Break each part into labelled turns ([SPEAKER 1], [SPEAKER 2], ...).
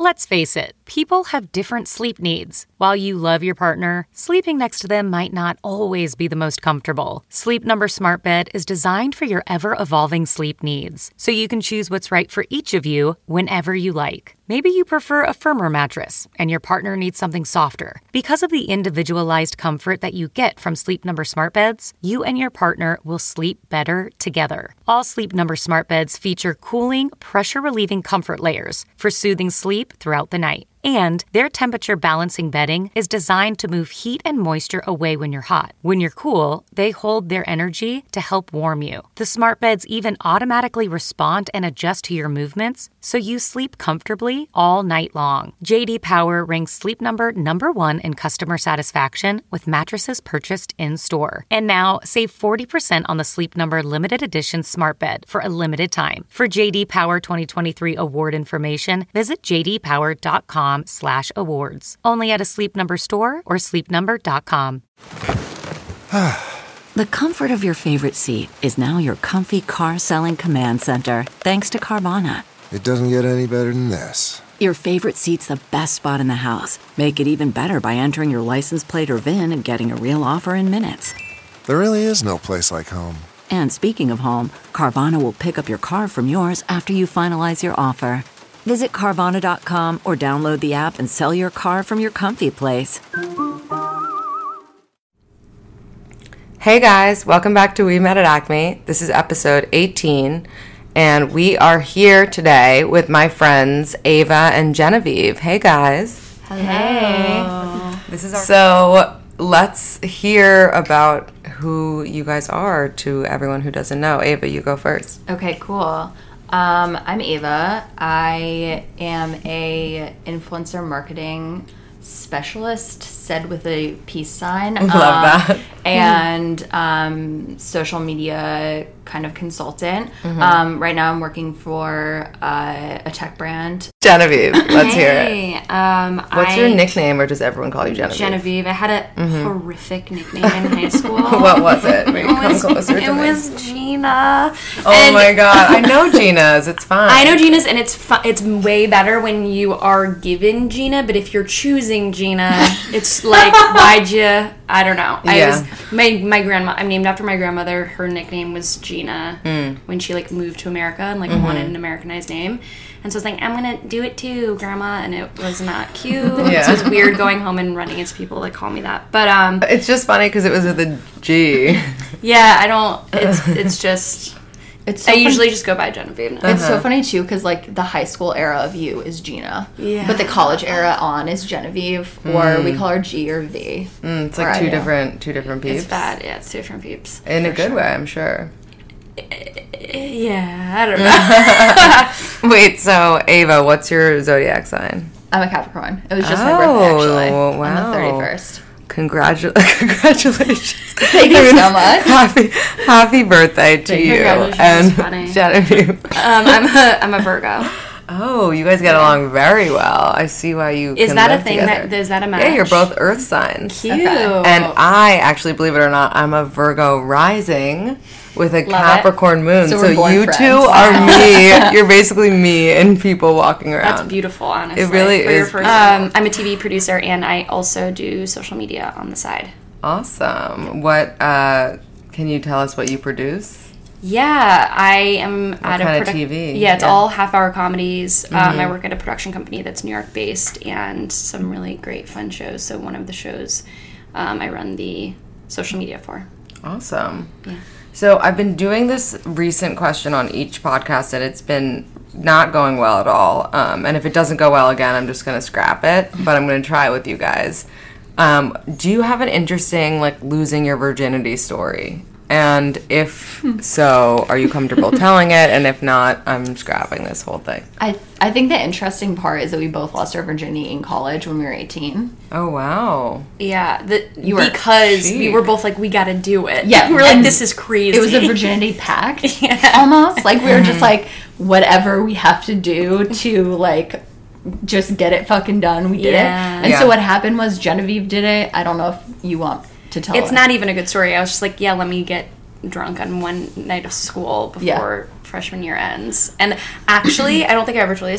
[SPEAKER 1] Let's face it, people have different sleep needs. While you love your partner, sleeping next to them might not always be the most comfortable. Sleep Number Smart Bed is designed for your ever-evolving sleep needs, so you can choose what's right for each of you whenever you like. Maybe you prefer a firmer mattress and your partner needs something softer. Because of the individualized comfort that you get from Sleep Number Smart Beds, you and your partner will sleep better together. All Sleep Number Smart Beds feature cooling, pressure-relieving comfort layers for soothing sleep throughout the night. And their temperature balancing bedding is designed to move heat and moisture away when you're hot. When you're cool, they hold their energy to help warm you. The smart beds even automatically respond and adjust to your movements, so you sleep comfortably all night long. J.D. Power ranks Sleep Number #1 in customer satisfaction with mattresses purchased in-store. And now, save 40% on the Sleep Number limited edition smart bed for a limited time. For J.D. Power 2023 award information, visit jdpower.com/awards. Only at a Sleep Number store or sleepnumber.com.
[SPEAKER 2] The comfort of your favorite seat is now your comfy car selling command center, thanks to Carvana.
[SPEAKER 3] It doesn't get any better than this.
[SPEAKER 2] Your favorite seat's the best spot in the house. Make it even better by entering your license plate or VIN and getting a real offer in minutes.
[SPEAKER 3] There really is no place like home.
[SPEAKER 2] And speaking of home, Carvana will pick up your car from yours after you finalize your offer. Visit Carvana.com or download the app and sell your car from your comfy place.
[SPEAKER 4] Hey guys, welcome back to We Met at Acme. This is episode 18, and we are here today with my friends Ava and Genevieve. Hey guys.
[SPEAKER 5] Hello.
[SPEAKER 4] This is so let's hear about who you guys are to everyone who doesn't know. Ava, you go first.
[SPEAKER 5] Okay, cool. I'm Ava. I am a influencer marketing specialist, said with a peace sign.
[SPEAKER 4] Love that.
[SPEAKER 5] And social media kind of consultant. Right now I'm working for a tech brand.
[SPEAKER 4] Genevieve, let's hear it. What's your
[SPEAKER 5] I
[SPEAKER 4] nickname, or does everyone call you Genevieve?
[SPEAKER 5] Genevieve. I had a horrific nickname in high school.
[SPEAKER 4] What was it? Maybe come closer to me.
[SPEAKER 5] It was Gina.
[SPEAKER 4] Oh my god, I know Gina's. It's fine.
[SPEAKER 5] I know Gina's, and it's way better when you are given Gina, but if you're choosing Gina, it's like, why'd you... I don't know. My grandma, I'm named after my grandmother. Her nickname was Gina when she moved to America and wanted an Americanized name. And so I was like, I'm going to do it too, Grandma. And it was not cute.
[SPEAKER 4] Yeah.
[SPEAKER 5] So it's weird going home and running into people that call me that. But
[SPEAKER 4] it's just funny because it was with a G.
[SPEAKER 5] Yeah, I don't, it's just... I usually just go by Genevieve now.
[SPEAKER 6] It's so funny, too, because, the high school era of you is Gina.
[SPEAKER 5] Yeah.
[SPEAKER 6] But the college era on is Genevieve, or we call her G or V.
[SPEAKER 4] It's like two different peeps.
[SPEAKER 5] It's bad. Yeah, it's two different peeps.
[SPEAKER 4] In a good way, I'm sure.
[SPEAKER 5] Yeah, I don't know.
[SPEAKER 4] Wait, so, Ava, what's your zodiac sign?
[SPEAKER 6] I'm a Capricorn. It was just my birthday, actually.
[SPEAKER 4] Wow.
[SPEAKER 6] On the 31st.
[SPEAKER 4] Congratulations.
[SPEAKER 6] Thank you so much.
[SPEAKER 4] Happy birthday to you.
[SPEAKER 5] And
[SPEAKER 4] Genevieve.
[SPEAKER 5] I'm a Virgo.
[SPEAKER 4] Oh, you guys get along very well. I see why you
[SPEAKER 5] Is
[SPEAKER 4] can
[SPEAKER 5] that
[SPEAKER 4] live
[SPEAKER 5] a thing?
[SPEAKER 4] together.
[SPEAKER 5] Is that a match?
[SPEAKER 4] Yeah, you're both earth signs.
[SPEAKER 5] Cute.
[SPEAKER 4] Okay. And I actually, believe it or not, I'm a Virgo rising with a Capricorn moon.
[SPEAKER 6] So
[SPEAKER 4] you
[SPEAKER 6] friends.
[SPEAKER 4] two are me. You're basically me and people walking around.
[SPEAKER 5] That's beautiful, honestly.
[SPEAKER 4] It really is.
[SPEAKER 5] I'm a TV producer, and I also do social media on the side.
[SPEAKER 4] Awesome. What can you tell us what you produce?
[SPEAKER 5] Yeah, I am at a
[SPEAKER 4] kind of TV?
[SPEAKER 5] Yeah, it's all half-hour comedies. I work at a production company that's New York-based, and some really great fun shows. So one of the shows I run the social media for.
[SPEAKER 4] Awesome.
[SPEAKER 5] Yeah.
[SPEAKER 4] So I've been doing this recent question on each podcast, and it's been not going well at all. And if it doesn't go well again, I'm just going to scrap it. But I'm going to try it with you guys. Do you have an interesting, losing your virginity story? And if so, are you comfortable telling it? And if not, I'm scrapping this whole thing.
[SPEAKER 6] I think the interesting part is that we both lost our virginity in college when we were 18.
[SPEAKER 4] Oh, wow.
[SPEAKER 5] Yeah, because we were both like, we got to do it.
[SPEAKER 6] Yeah.
[SPEAKER 5] We were like, this is crazy.
[SPEAKER 6] It was a virginity pact, almost. We were just whatever we have to do to, just get it fucking done, we did it. And so what happened was Genevieve did it. I don't know if you want to tell
[SPEAKER 5] It's not even a good story. I was just like, let me get drunk on one night of school before freshman year ends. And actually, I don't think I ever told you this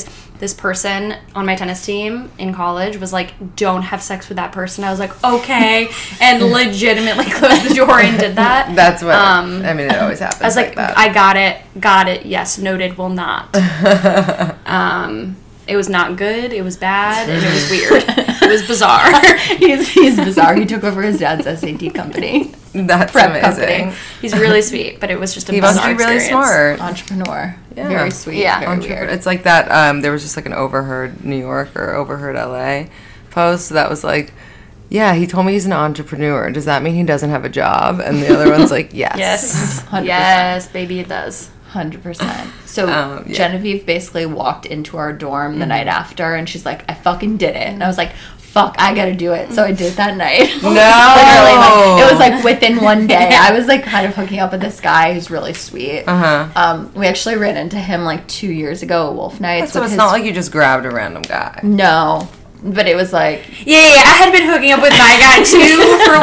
[SPEAKER 5] this person on my tennis team in college was like, don't have sex with that person. I was like, okay. And legitimately closed the door and did that.
[SPEAKER 4] That's what, I mean, it always happens.
[SPEAKER 5] I was like
[SPEAKER 4] that.
[SPEAKER 5] I got it. Yes, noted, will not. It was not good. It was bad. And it was weird. It was bizarre.
[SPEAKER 6] He's bizarre. He took over his dad's SAT company.
[SPEAKER 4] That's
[SPEAKER 6] prep
[SPEAKER 4] amazing.
[SPEAKER 6] company.
[SPEAKER 5] He's really sweet, but it was just a
[SPEAKER 4] He
[SPEAKER 5] bizarre
[SPEAKER 4] must be really
[SPEAKER 5] experience.
[SPEAKER 4] smart.
[SPEAKER 6] Entrepreneur.
[SPEAKER 4] Yeah.
[SPEAKER 6] Very sweet.
[SPEAKER 5] Yeah.
[SPEAKER 6] Very weird.
[SPEAKER 4] It's like that, there was just like an overheard New York or overheard LA post that was like, yeah, he told me he's an entrepreneur. Does that mean he doesn't have a job? And the other one's like, yes.
[SPEAKER 5] Yes.
[SPEAKER 6] 100%.
[SPEAKER 5] Yes, baby, it does.
[SPEAKER 6] 100%. So Genevieve basically walked into our dorm the night after, and she's like, I fucking did it. And I was like, fuck, I gotta do it. So I did that night.
[SPEAKER 4] No!
[SPEAKER 6] Literally, like, it was like within one day. I was like kind of hooking up with this guy who's really sweet. We actually ran into him like 2 years ago at Wolf Nights.
[SPEAKER 4] So it's not like you just grabbed a random guy.
[SPEAKER 6] No. But it was like...
[SPEAKER 5] Yeah, I had been hooking up with my guy, too, for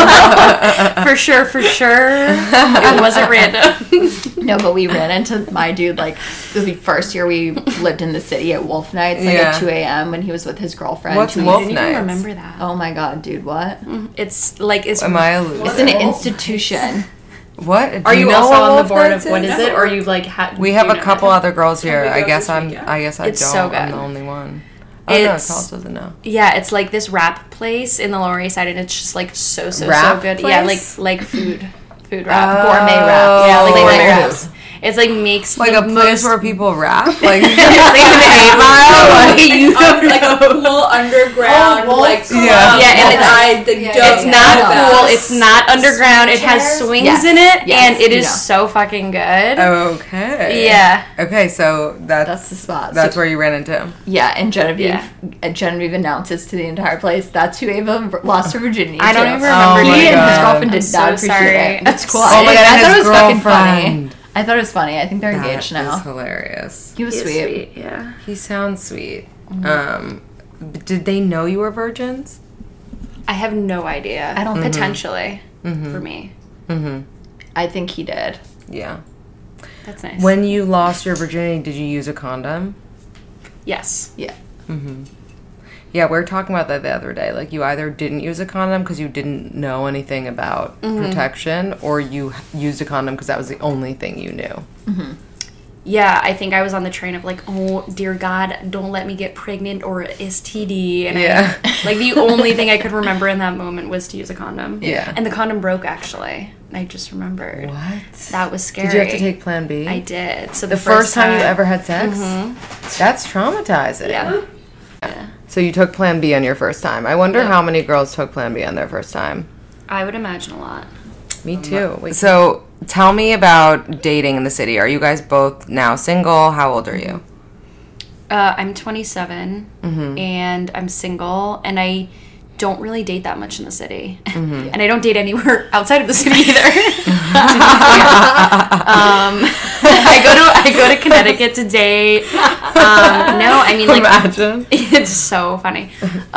[SPEAKER 5] a while. For sure. It wasn't random.
[SPEAKER 6] No, but we ran into my dude, like, the first year we lived in the city at Wolf Nights, like, at 2 a.m. when he was with his girlfriend.
[SPEAKER 4] What's Wolf
[SPEAKER 5] I didn't
[SPEAKER 4] Nights?
[SPEAKER 5] even remember that.
[SPEAKER 6] Oh, my God, dude, what?
[SPEAKER 5] It's like...
[SPEAKER 4] Am I a loser?
[SPEAKER 6] It's an institution.
[SPEAKER 4] What? Do
[SPEAKER 5] Are you
[SPEAKER 4] know
[SPEAKER 5] also
[SPEAKER 4] what
[SPEAKER 5] on the
[SPEAKER 4] Wolf
[SPEAKER 5] board
[SPEAKER 4] Nights
[SPEAKER 5] of what is
[SPEAKER 4] is?
[SPEAKER 5] it? Or are you like...
[SPEAKER 4] We have a couple other girls here. I guess I
[SPEAKER 5] It's
[SPEAKER 4] don't.
[SPEAKER 5] so good.
[SPEAKER 4] I'm the only one. Oh, no,
[SPEAKER 5] It's-
[SPEAKER 4] Charles doesn't know.
[SPEAKER 5] Yeah, it's like this wrap place in the Lower East Side, and it's just like so
[SPEAKER 4] Wrap
[SPEAKER 5] good.
[SPEAKER 4] place?
[SPEAKER 5] Yeah, like food wrap,
[SPEAKER 6] Gourmet wraps.
[SPEAKER 5] yeah, like gourmet
[SPEAKER 6] Like-
[SPEAKER 5] wraps. It's like makes
[SPEAKER 4] Like
[SPEAKER 5] the
[SPEAKER 4] a place
[SPEAKER 5] most
[SPEAKER 4] where people rap? Like,
[SPEAKER 5] like an 8 Mile.
[SPEAKER 7] Like a cool underground, like
[SPEAKER 4] Yeah.
[SPEAKER 5] Yeah, and
[SPEAKER 7] outside the
[SPEAKER 5] It's not cool. It's not underground. It has swings
[SPEAKER 6] Yes.
[SPEAKER 5] in it,
[SPEAKER 6] Yes,
[SPEAKER 5] and it
[SPEAKER 6] you
[SPEAKER 5] is
[SPEAKER 6] know.
[SPEAKER 5] so fucking good.
[SPEAKER 4] okay.
[SPEAKER 5] Yeah.
[SPEAKER 4] Okay, so
[SPEAKER 6] That's the spot.
[SPEAKER 4] That's
[SPEAKER 6] So-
[SPEAKER 4] where you ran into him.
[SPEAKER 6] Yeah, and Genevieve announces to the entire place, that's who Ava lost her virginity
[SPEAKER 5] I don't
[SPEAKER 6] to.
[SPEAKER 5] even remember
[SPEAKER 4] Oh my
[SPEAKER 6] He and his
[SPEAKER 4] God.
[SPEAKER 6] girlfriend
[SPEAKER 5] I'm
[SPEAKER 6] did
[SPEAKER 5] so
[SPEAKER 6] not appreciate
[SPEAKER 5] sorry.
[SPEAKER 6] it. That's cool.
[SPEAKER 4] Oh my God,
[SPEAKER 6] I
[SPEAKER 4] and
[SPEAKER 6] thought it
[SPEAKER 4] his
[SPEAKER 6] was fucking funny.
[SPEAKER 4] girlfriend.
[SPEAKER 6] I thought it was funny. I think they're
[SPEAKER 4] That
[SPEAKER 6] engaged
[SPEAKER 4] is
[SPEAKER 6] now.
[SPEAKER 4] hilarious.
[SPEAKER 6] He was sweet.
[SPEAKER 5] Yeah.
[SPEAKER 4] He sounds sweet. Did they know you were virgins?
[SPEAKER 5] I have no idea.
[SPEAKER 6] I don't think-
[SPEAKER 5] potentially for me.
[SPEAKER 6] I think he did.
[SPEAKER 4] Yeah.
[SPEAKER 5] That's nice.
[SPEAKER 4] When you lost your virginity, did you use a condom?
[SPEAKER 5] Yes.
[SPEAKER 6] Yeah.
[SPEAKER 4] Yeah, we were talking about that the other day. Like, you either didn't use a condom because you didn't know anything about protection, or you used a condom because that was the only thing you knew.
[SPEAKER 5] Yeah, I think I was on the train of like, oh dear God, don't let me get pregnant or STD. And
[SPEAKER 4] Yeah.
[SPEAKER 5] like the only thing I could remember in that moment was to use a condom.
[SPEAKER 4] Yeah.
[SPEAKER 5] And the condom broke actually. I just remembered.
[SPEAKER 4] What?
[SPEAKER 5] That was scary.
[SPEAKER 4] Did you have to take Plan B?
[SPEAKER 5] I did. So
[SPEAKER 4] The first time you ever had sex?
[SPEAKER 5] Mm-hmm.
[SPEAKER 4] That's traumatizing.
[SPEAKER 5] Yeah.
[SPEAKER 4] So you took Plan B on your first time. I wonder how many girls took Plan B on their first time.
[SPEAKER 5] I would imagine a lot.
[SPEAKER 4] Me too. So tell me about dating in the city. Are you guys both now single? How old are you?
[SPEAKER 5] I'm 27 and I'm single, and I don't really date that much in the city. And I don't date anywhere outside of the city either. I go to Connecticut to date. No, I mean, like,
[SPEAKER 4] Imagine.
[SPEAKER 5] it's so funny.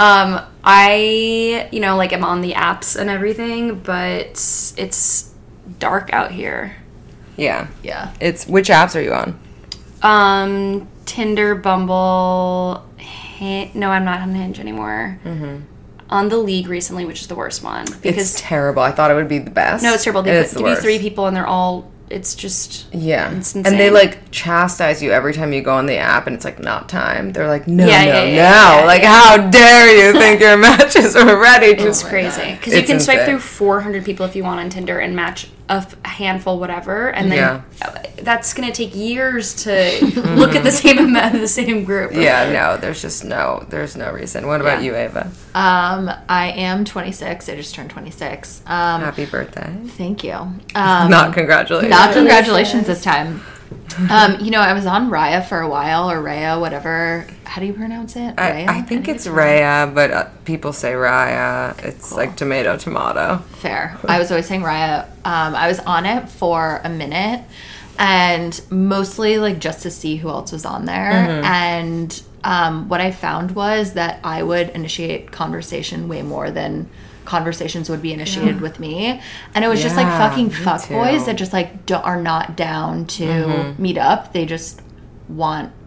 [SPEAKER 5] I, like, am on the apps and everything, but it's dark out here.
[SPEAKER 4] Yeah.
[SPEAKER 6] Yeah.
[SPEAKER 4] Which apps are you on?
[SPEAKER 5] Tinder, Bumble, no, I'm not on Hinge anymore. On The League recently, which is the worst one. Because
[SPEAKER 4] It's terrible. I thought it would be the best.
[SPEAKER 5] no, it's terrible. They
[SPEAKER 4] It's
[SPEAKER 5] put
[SPEAKER 4] the
[SPEAKER 5] give you
[SPEAKER 4] worst.
[SPEAKER 5] 3 people, and they're all. It's just
[SPEAKER 4] Yeah.
[SPEAKER 5] It's
[SPEAKER 4] And they
[SPEAKER 5] insane.
[SPEAKER 4] chastise you every time you go on the app and it's not time. They're like, no,
[SPEAKER 5] Yeah,
[SPEAKER 4] no,
[SPEAKER 5] yeah,
[SPEAKER 4] no.
[SPEAKER 5] yeah.
[SPEAKER 4] How dare you think your matches are ready to
[SPEAKER 5] It's crazy because you
[SPEAKER 4] It's
[SPEAKER 5] can swipe
[SPEAKER 4] insane.
[SPEAKER 5] through 400 people if you want on Tinder and match a handful, whatever, and then that's gonna take years to look at the same group.
[SPEAKER 4] Yeah, no, there's no reason. What about you, Ava?
[SPEAKER 6] I am 26. I just turned 26.
[SPEAKER 4] Happy birthday.
[SPEAKER 6] Thank you.
[SPEAKER 4] Not congratulations.
[SPEAKER 6] Not congratulations this time. I was on Raya for a while, or Raya, whatever. How do you pronounce it? Raya?
[SPEAKER 4] I think it's Raya, but people say Raya. It's like tomato.
[SPEAKER 6] Fair. I was always saying Raya. I was on it for a minute, and mostly just to see who else was on there. And what I found was that I would initiate conversation way more than conversations would be initiated with me, and it was just fucking fuckboys that just are not down to meet up. They just want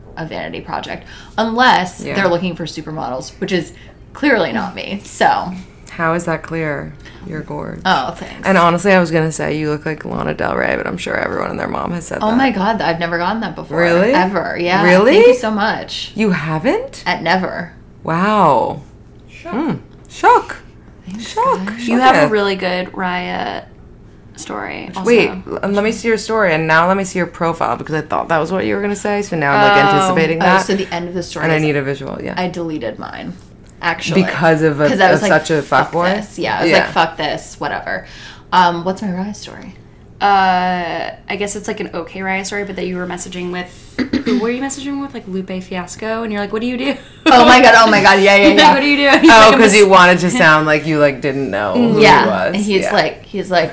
[SPEAKER 6] a vanity project. Unless they're looking for supermodels, which is clearly not me. So...
[SPEAKER 4] How is that clear? You're gorgeous.
[SPEAKER 6] Oh, thanks.
[SPEAKER 4] And honestly, I was going to say you look like Lana Del Rey, but I'm sure everyone and their mom has said that.
[SPEAKER 6] Oh my God, I've never gotten that before.
[SPEAKER 4] Really?
[SPEAKER 6] Ever, yeah.
[SPEAKER 4] Really?
[SPEAKER 6] Thank you so much.
[SPEAKER 4] You haven't?
[SPEAKER 6] At never.
[SPEAKER 4] Wow. Shock.
[SPEAKER 5] You have a really good Raya story. Also.
[SPEAKER 4] Wait, let me see your story, and now let me see your profile, because I thought that was what you were going to say, so now I'm like anticipating that.
[SPEAKER 6] Oh, so the end of the story
[SPEAKER 4] and I need a visual, yeah.
[SPEAKER 6] I deleted mine, actually.
[SPEAKER 4] Because of
[SPEAKER 6] I was
[SPEAKER 4] such a fuckboy?
[SPEAKER 6] Yeah, I was like, fuck this, whatever. What's my Raya story?
[SPEAKER 5] I guess it's like an okay Raya story, but that you were messaging with... Who were you messaging with? Like Lupe Fiasco? And you're like, what do you do?
[SPEAKER 6] Oh my god, yeah.
[SPEAKER 5] What do you do?
[SPEAKER 4] Oh, because you wanted to sound like you like didn't know who he was.
[SPEAKER 6] And he's like,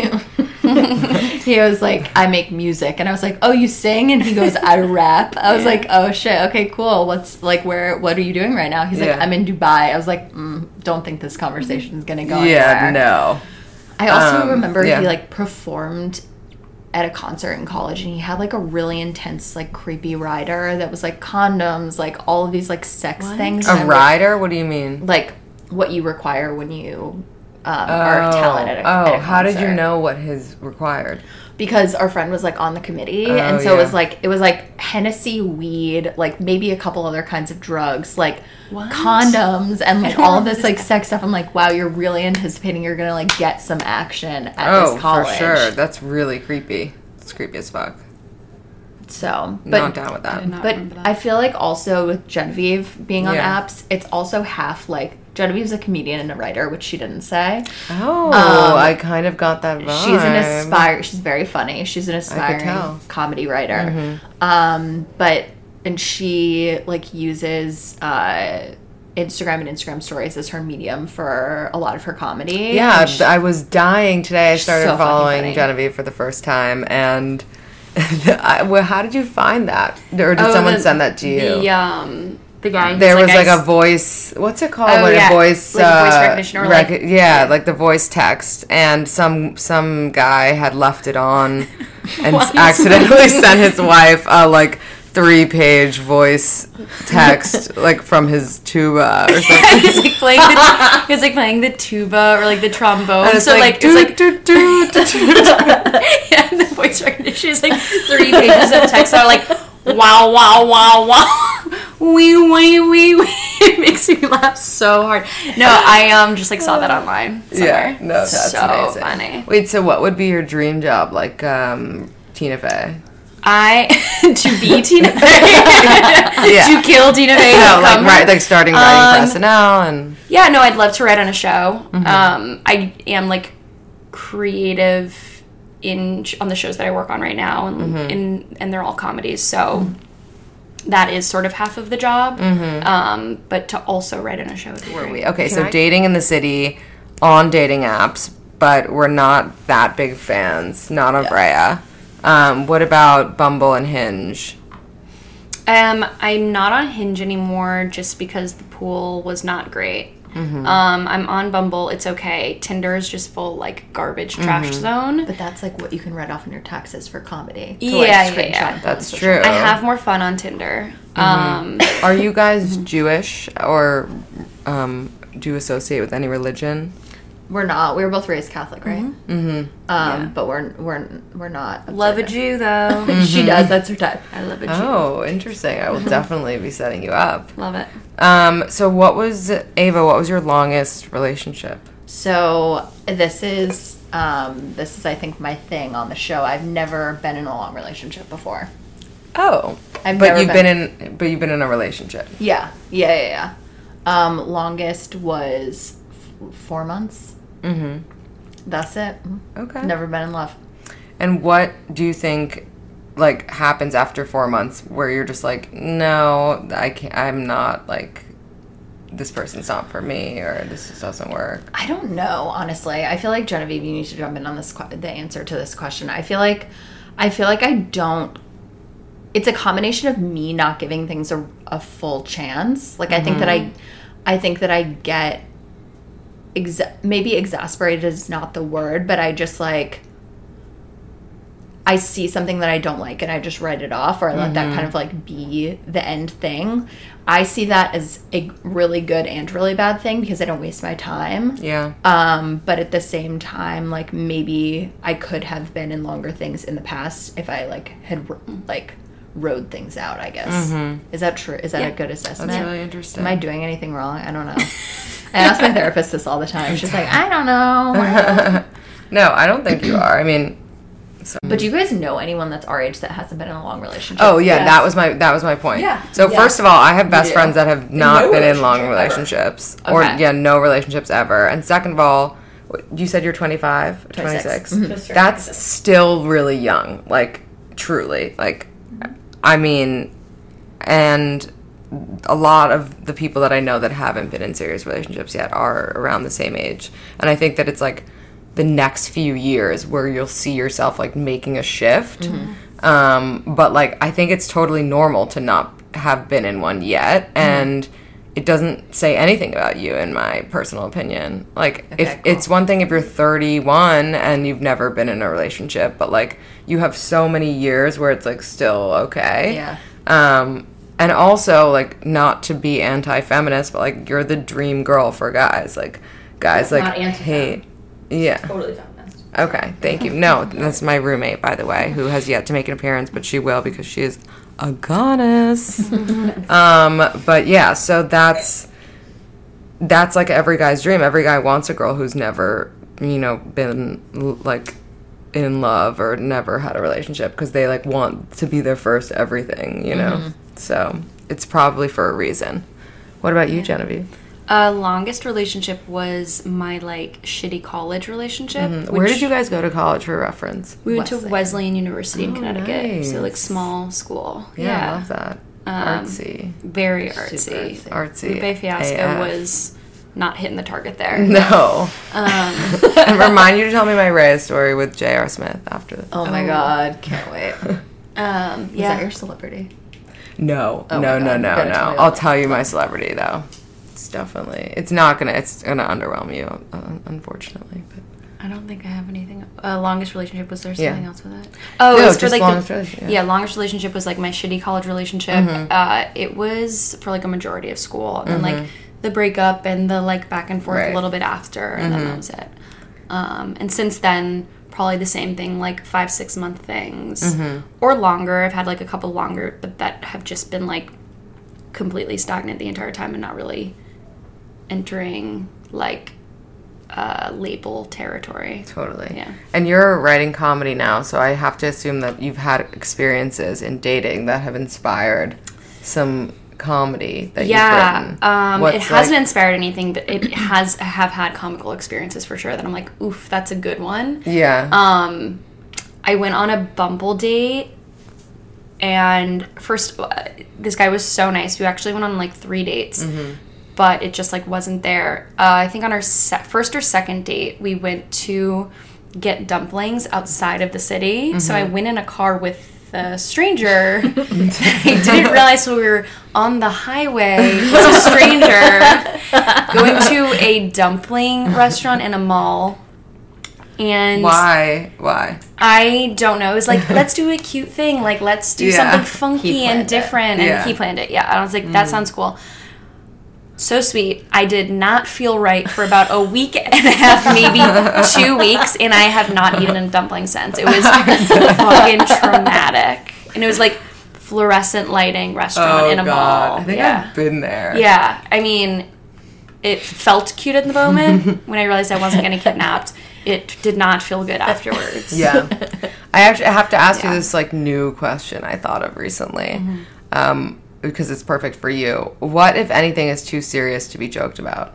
[SPEAKER 6] he was like, I make music, and I was like, oh, you sing? And he goes, I rap. I was like, oh shit, okay, cool. What are you doing right now? He's like, I'm in Dubai. I was like, don't think this conversation is gonna go anywhere.
[SPEAKER 4] Yeah, no.
[SPEAKER 6] I also remember he like performed at a concert in college, and he had like a really intense, like creepy rider that was like condoms, like all of these like sex things.
[SPEAKER 4] A rider? What do you mean?
[SPEAKER 6] Like what you require when you are talent at a concert.
[SPEAKER 4] How did you know what his required?
[SPEAKER 6] Because our friend was like on the committee, and so it was like Hennessy, weed, like maybe a couple other kinds of drugs, like condoms, and like all of this like sex stuff. I'm like, wow, you're really anticipating you're gonna like get some action at this college.
[SPEAKER 4] For sure. That's really creepy. It's creepy as fuck.
[SPEAKER 6] So, but
[SPEAKER 4] not down with that.
[SPEAKER 6] But I feel like also with Genevieve being on apps, it's also half like Genevieve's a comedian and a writer, which she didn't say.
[SPEAKER 4] Oh, I kind of got that vibe.
[SPEAKER 6] She's very funny. She's an aspiring comedy writer. And she like uses Instagram and Instagram stories as her medium for a lot of her comedy.
[SPEAKER 4] Yeah, I was dying today. I started following
[SPEAKER 6] funny.
[SPEAKER 4] Genevieve for the first time, and how did you find that? Or did someone send that to you?
[SPEAKER 5] The guy.
[SPEAKER 4] There was like a voice. What's it called? A voice,
[SPEAKER 5] like voice recognition, or
[SPEAKER 4] like the voice text, and some guy had left it on, and accidentally sent his wife a like 3-page voice text like from his tuba or something.
[SPEAKER 5] Yeah, he's like playing the tuba or like the trombone.
[SPEAKER 4] And
[SPEAKER 5] so like it's like yeah, the voice recognition is like 3 pages of text that are like wow wow wow wow wee wee wee wee. It makes me laugh so hard. No, I just like saw that online somewhere.
[SPEAKER 4] Yeah, no, that's
[SPEAKER 5] so
[SPEAKER 4] amazing.
[SPEAKER 5] Funny.
[SPEAKER 4] Wait, so what would be your dream job? Like Tina Fey?
[SPEAKER 5] To be Tina Fey, to kill Tina Fey.
[SPEAKER 4] No, like starting writing for SNL and. Yeah,
[SPEAKER 5] no, I'd love to write on a show. Mm-hmm. I am like creative on the shows that I work on right now, and they're all comedies. So that is sort of half of the job. Mm-hmm. But to also write on a show would be great.
[SPEAKER 4] Okay, so dating in the city on dating apps, but we're not that big fans. Not on Raya. What about Bumble and Hinge?
[SPEAKER 5] I'm not on Hinge anymore just because the pool was not great. Mm-hmm. I'm on Bumble. It's okay. Tinder is just full like garbage trash zone.
[SPEAKER 6] But that's like what you can write off in your taxes for comedy.
[SPEAKER 5] Yeah.
[SPEAKER 4] That's true.
[SPEAKER 5] I have more fun on Tinder.
[SPEAKER 4] Mm-hmm. Are you guys Jewish, or do you associate with any religion?
[SPEAKER 6] We're not. We were both raised Catholic, right? Mm-hmm. But we're not.
[SPEAKER 5] Love a Jew, though.
[SPEAKER 6] She does. That's her type.
[SPEAKER 5] I love a Jew.
[SPEAKER 4] Oh, interesting. I will definitely be setting you up.
[SPEAKER 5] Love it.
[SPEAKER 4] So what was your longest relationship?
[SPEAKER 6] So this is I think my thing on the show. I've never been in a long relationship before.
[SPEAKER 4] Oh, but you've been in a relationship.
[SPEAKER 6] Yeah. Longest was 4 months. Mm-hmm. That's it.
[SPEAKER 4] Okay.
[SPEAKER 6] Never been in love.
[SPEAKER 4] And what do you think, like, happens after 4 months where you're just like, no, I can't, I'm not, like, this person's not for me, or this just doesn't work?
[SPEAKER 6] I don't know, honestly. I feel like, Genevieve, you need to jump in on the answer to this question. I feel like I don't. It's a combination of me not giving things a full chance. Like, I think that I get. Maybe exasperated is not the word, but I just like I see something that I don't like and I just write it off, or I let that kind of like be the end thing. I see that as a really good and really bad thing because I don't waste my time.
[SPEAKER 4] Yeah.
[SPEAKER 6] But at the same time, like maybe I could have been in longer things in the past if I like had like rode things out, I guess. Is that true? Is that a good assessment?
[SPEAKER 4] That's really interesting.
[SPEAKER 6] Am I doing anything wrong? I don't know. I ask my therapist this all the time. She's like, I don't know.
[SPEAKER 4] No, I don't think you are. I mean,
[SPEAKER 6] but do you guys know anyone that's our age that hasn't been in a long relationship?
[SPEAKER 4] Oh yeah, that was my point.
[SPEAKER 6] Yeah.
[SPEAKER 4] So first of all, I have best friends that have not been in long relationships, or no relationships ever. And second of all, you said you're 25, or 26. That's still really young, like truly. Like, I mean, and a lot of the people that I know that haven't been in serious relationships yet are around the same age, and I think that it's like the next few years where you'll see yourself like making a shift. But like I think it's totally normal to not have been in one yet, and it doesn't say anything about you, in my personal opinion. Like it's one thing if you're 31 and you've never been in a relationship, but like you have so many years where it's like still okay. And also like, not to be anti-feminist, but like you're the dream girl for guys. Like guys like hate. Yeah.
[SPEAKER 5] Totally feminist.
[SPEAKER 4] Okay, thank you. No, that's my roommate, by the way, who has yet to make an appearance, but she will because she is a goddess. But yeah, so that's like every guy's dream. Every guy wants a girl who's never, been like in love or never had a relationship because they like want to be their first everything, So it's probably for a reason. What about you, Genevieve?
[SPEAKER 5] Longest relationship was my like shitty college relationship.
[SPEAKER 4] Where did you guys go to college, for reference?
[SPEAKER 5] We went to Wesleyan University in Connecticut.
[SPEAKER 4] Nice.
[SPEAKER 5] So like small school.
[SPEAKER 4] Yeah, I love that. Artsy.
[SPEAKER 5] Very artsy.
[SPEAKER 4] Artsy.
[SPEAKER 5] Lupe Fiasco was not hitting the target there.
[SPEAKER 4] No. And remind you to tell me my Rhea story with J.R. Smith after this.
[SPEAKER 6] Oh my god, can't wait. Is that your celebrity?
[SPEAKER 4] No. I'll tell you my celebrity though. It's gonna underwhelm you, unfortunately. But
[SPEAKER 5] I don't think I have anything. Longest relationship, was there something else with it?
[SPEAKER 4] Oh,
[SPEAKER 5] it was for like
[SPEAKER 4] longest relationship.
[SPEAKER 5] Yeah, longest relationship was like my shitty college relationship. It was for like a majority of school, and then like the breakup and the like back and forth a little bit after, and then that was it. And since then, probably the same thing, like 5-6 month things or longer. I've had like a couple longer, but that have just been like completely stagnant the entire time and not really entering like label territory.
[SPEAKER 4] Totally.
[SPEAKER 5] Yeah.
[SPEAKER 4] And you're writing comedy now, so I have to assume that you've had experiences in dating that have inspired some comedy that you've written.
[SPEAKER 5] It hasn't inspired anything, but I have had comical experiences for sure that I'm like, oof, that's a good one.
[SPEAKER 4] Yeah.
[SPEAKER 5] I went on a Bumble date, and first, this guy was so nice. We actually went on like 3 dates. But it just like wasn't there. I think on our first or second date, we went to get dumplings outside of the city. So I went in a car with a stranger. I didn't realize till we were on the highway with a stranger going to a dumpling restaurant in a mall. And
[SPEAKER 4] why?
[SPEAKER 5] I don't know. It was like, let's do a cute thing. Like, let's do something funky and different. And he planned it. Yeah, I was like, that sounds cool. So sweet. I did not feel right for about a week and a half, maybe 2 weeks, and I have not eaten a dumpling since. It was fucking traumatic. And it was like fluorescent lighting restaurant in a mall.
[SPEAKER 4] I think I've been there.
[SPEAKER 5] Yeah. I mean, it felt cute at the moment. When I realized I wasn't getting kidnapped, it did not feel good afterwards.
[SPEAKER 4] Yeah. I have to ask you this like new question I thought of recently. Because it's perfect for you. What, if anything, is too serious to be joked about?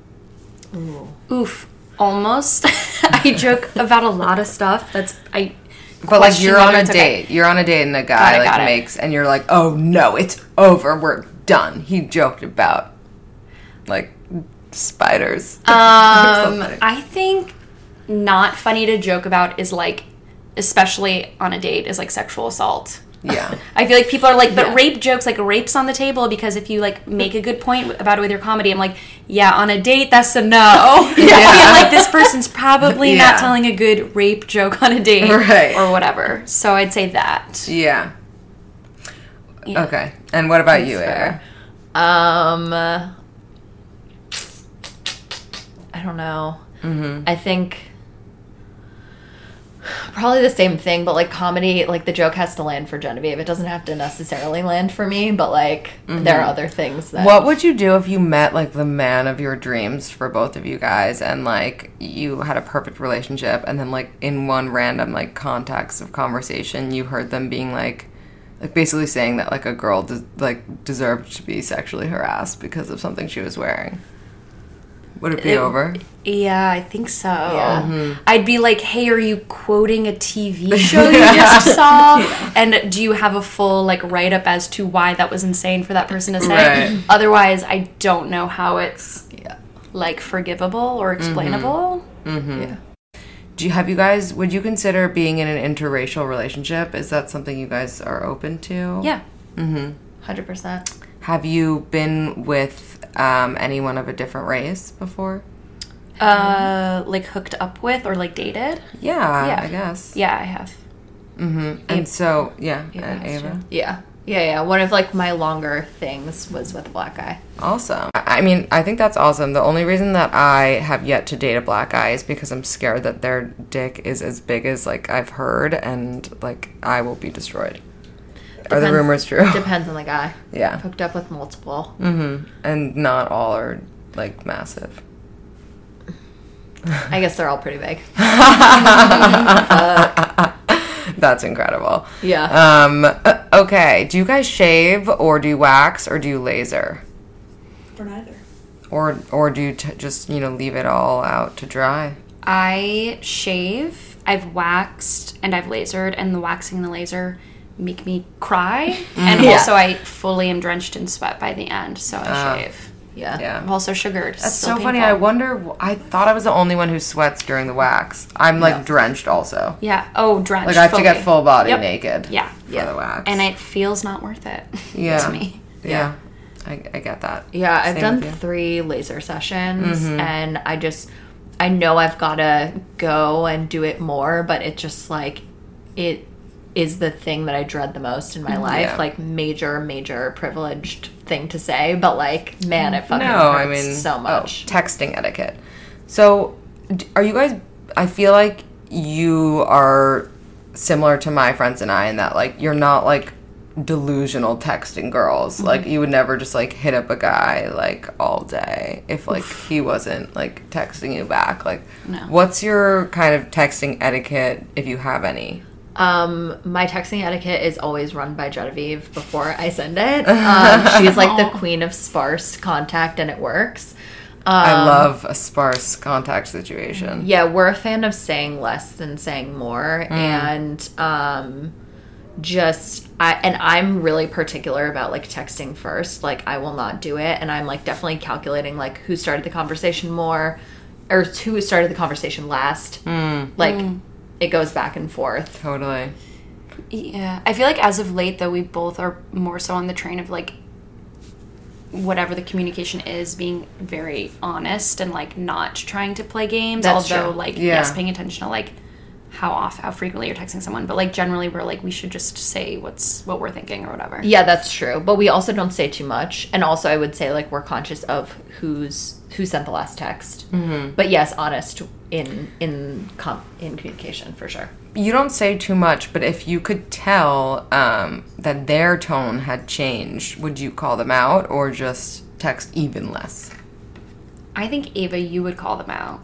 [SPEAKER 5] Oof. Almost. I joke about a lot of stuff. But
[SPEAKER 4] like you're on a date. Okay. You're on a date and a guy makes, and you're like, oh no, it's over. We're done. He joked about like spiders.
[SPEAKER 5] I think not funny to joke about is like, especially on a date, is like sexual assault.
[SPEAKER 4] Yeah.
[SPEAKER 5] I feel like people are like, but rape jokes, like rape's on the table because if you like make a good point about it with your comedy, I'm like, yeah, on a date, that's a no. I feel like this person's probably not telling a good rape joke on a date or whatever. So I'd say that.
[SPEAKER 4] Yeah. Okay. And what about you, Ava?
[SPEAKER 6] I don't know. I think probably the same thing, but like comedy, like the joke has to land for Genevieve. It doesn't have to necessarily land for me, but like there are other things that...
[SPEAKER 4] What would you do if you met like the man of your dreams for both of you guys and like you had a perfect relationship and then like in one random like context of conversation you heard them being like basically saying that like a girl deserved to be sexually harassed because of something she was wearing? Would it be over?
[SPEAKER 5] Yeah, I think so.
[SPEAKER 6] Yeah.
[SPEAKER 5] I'd be like, hey, are you quoting a TV show you just saw? And do you have a full like write-up as to why that was insane for that person to say?
[SPEAKER 4] Right.
[SPEAKER 5] Otherwise, I don't know how it's like forgivable or explainable.
[SPEAKER 6] Yeah.
[SPEAKER 4] Would you consider being in an interracial relationship? Is that something you guys are open to?
[SPEAKER 5] Yeah.
[SPEAKER 6] 100%.
[SPEAKER 4] Have you been with anyone of a different race before?
[SPEAKER 5] Like hooked up with or like dated?
[SPEAKER 4] Yeah, I guess.
[SPEAKER 5] Yeah, I have.
[SPEAKER 4] And so, and Ava?
[SPEAKER 6] Yeah. One of like my longer things was with a black guy.
[SPEAKER 4] Awesome. I mean, I think that's awesome. The only reason that I have yet to date a black guy is because I'm scared that their dick is as big as like I've heard and like I will be destroyed. Are the rumors true?
[SPEAKER 6] Depends on the guy.
[SPEAKER 4] Yeah.
[SPEAKER 6] I've hooked up with multiple.
[SPEAKER 4] And not all are like massive.
[SPEAKER 6] I guess they're all pretty big.
[SPEAKER 4] That's incredible.
[SPEAKER 6] Yeah.
[SPEAKER 4] Okay. Do you guys shave or do you wax or do you laser?
[SPEAKER 7] Or neither.
[SPEAKER 4] Or do you just, leave it all out to dry?
[SPEAKER 5] I shave, I've waxed, and I've lasered, and the waxing and the laser make me cry. And also I fully am drenched in sweat by the end, so I shave.
[SPEAKER 6] Yeah.
[SPEAKER 5] I'm also sugared.
[SPEAKER 4] That's so funny. I wonder, I thought I was the only one who sweats during the wax. I'm like drenched also.
[SPEAKER 5] Yeah. Oh, drenched.
[SPEAKER 4] Like I have to get full body naked for the wax.
[SPEAKER 5] And it feels not worth it to me.
[SPEAKER 4] Yeah. I get that.
[SPEAKER 6] Yeah, I've done 3 laser sessions and I know I've got to go and do it more, but it just like, it is the thing that I dread the most in my life. Yeah. Like major privileged thing to say, but like, man, it fucking hurts so much.
[SPEAKER 4] Texting etiquette. So are you guys, I feel like you are similar to my friends and I in that like, you're not like delusional texting girls. Like you would never just like hit up a guy like all day if like he wasn't like texting you back. Like what's your kind of texting etiquette if you have any?
[SPEAKER 6] My texting etiquette is always run by Genevieve before I send it. She's like the queen of sparse contact and it works.
[SPEAKER 4] I love a sparse contact situation.
[SPEAKER 6] Yeah, we're a fan of saying less than saying more. And I'm really particular about like texting first. Like I will not do it. And I'm like definitely calculating like who started the conversation more or who started the conversation last. It goes back and forth.
[SPEAKER 4] Totally.
[SPEAKER 5] Yeah. I feel like as of late, though, we both are more so on the train of, like, whatever the communication is, being very honest and, like, not trying to play games.
[SPEAKER 6] That's
[SPEAKER 5] although,
[SPEAKER 6] true.
[SPEAKER 5] like, yes, paying attention to, like, how frequently you're texting someone. But, like, generally we're like, we should just say what we're thinking or whatever.
[SPEAKER 6] Yeah, that's true. But we also don't say too much. And also I would say, like, we're conscious of who sent the last text. But yes, honest in communication for sure.
[SPEAKER 4] You don't say too much, but if you could tell that their tone had changed, would you call them out or just text even less?
[SPEAKER 5] I think, Ava, you would call them out.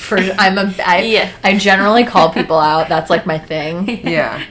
[SPEAKER 6] I generally call people out. That's like my thing.
[SPEAKER 4] Yeah.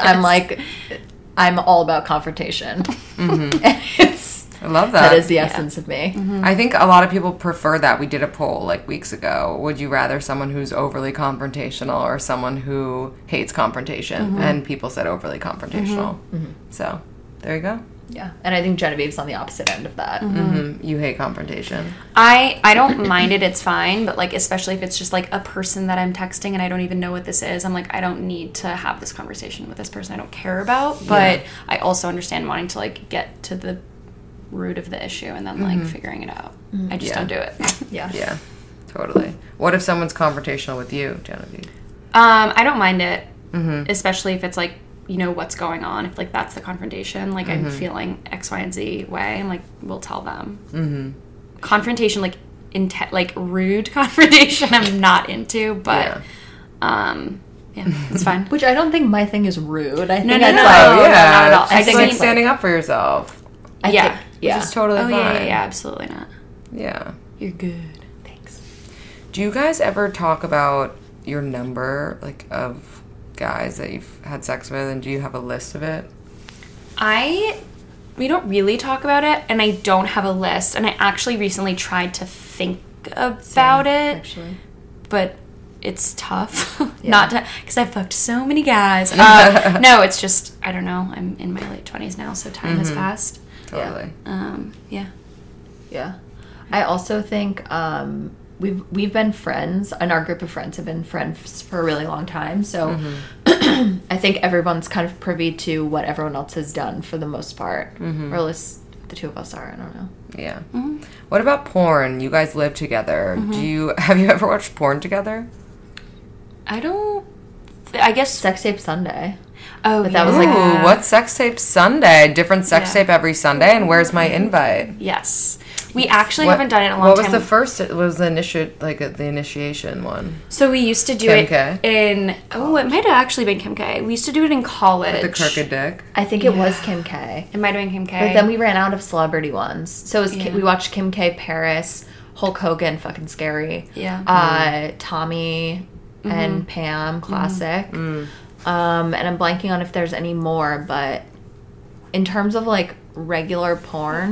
[SPEAKER 6] I'm all about confrontation.
[SPEAKER 4] I love that.
[SPEAKER 6] That is the essence of me.
[SPEAKER 4] I think a lot of people prefer that. We did a poll like weeks ago. Would you rather someone who's overly confrontational or someone who hates confrontation? And people said overly confrontational. So there you go.
[SPEAKER 6] Yeah, and I think Genevieve's on the opposite end of that.
[SPEAKER 4] You hate confrontation.
[SPEAKER 5] I don't mind it, it's fine, but like especially if it's just like a person that I'm texting and I don't even know what this is, I'm like, I don't need to have this conversation with this person I don't care about. But I also understand wanting to like get to the root of the issue and then like figuring it out. I just don't do it.
[SPEAKER 4] Yeah, totally. What if someone's confrontational with you, Genevieve?
[SPEAKER 5] I don't mind it, especially if it's like, you know, what's going on. If like that's the confrontation, like I'm feeling X, Y, and Z way, I'm like, we'll tell them. Confrontation, like like rude confrontation, I'm not into, but it's fine.
[SPEAKER 6] Which I don't think my thing is rude. I think
[SPEAKER 5] no,
[SPEAKER 6] that's
[SPEAKER 5] no,
[SPEAKER 6] like,
[SPEAKER 5] not at all.
[SPEAKER 4] I think like standing up for yourself.
[SPEAKER 6] I think,
[SPEAKER 4] Which is totally fine.
[SPEAKER 5] Yeah, absolutely not.
[SPEAKER 4] Yeah.
[SPEAKER 5] You're good.
[SPEAKER 6] Thanks.
[SPEAKER 4] Do you guys ever talk about your number, like, of guys that you've had sex with, and do you have a list of it?
[SPEAKER 5] We don't really talk about it, and I don't have a list, and I actually recently tried to think about it,
[SPEAKER 6] actually.
[SPEAKER 5] But it's tough not to, because I fucked so many guys. No, it's just, I don't know, I'm in my late 20s now, so time has passed.
[SPEAKER 4] Totally.
[SPEAKER 6] Yeah. I also think we've been friends, and our group of friends have been friends for a really long time. So I think everyone's kind of privy to what everyone else has done for the most part. Or at least the two of us are. I don't know.
[SPEAKER 4] Yeah. What about porn? You guys live together. Have you ever watched porn together?
[SPEAKER 5] I guess
[SPEAKER 6] Sex Tape Sunday.
[SPEAKER 5] Oh,
[SPEAKER 6] but that was like,
[SPEAKER 4] ooh, what's Sex Tape Sunday? Different sex tape every Sunday, and where's my invite?
[SPEAKER 5] Yes. We actually haven't done it in a long time.
[SPEAKER 4] What was the first? What was the initiation one?
[SPEAKER 5] So we used to do
[SPEAKER 4] Kim
[SPEAKER 5] it
[SPEAKER 4] K?
[SPEAKER 5] in... Oh, it might have actually been Kim K. We used to do it in college.
[SPEAKER 4] With the crooked dick?
[SPEAKER 6] I think it was Kim K.
[SPEAKER 5] It might have been Kim K.
[SPEAKER 6] But then we ran out of celebrity ones. So it was we watched Kim K, Paris, Hulk Hogan, fucking scary.
[SPEAKER 5] Yeah.
[SPEAKER 6] Tommy and Pam, classic. And I'm blanking on if there's any more, but in terms of like regular porn...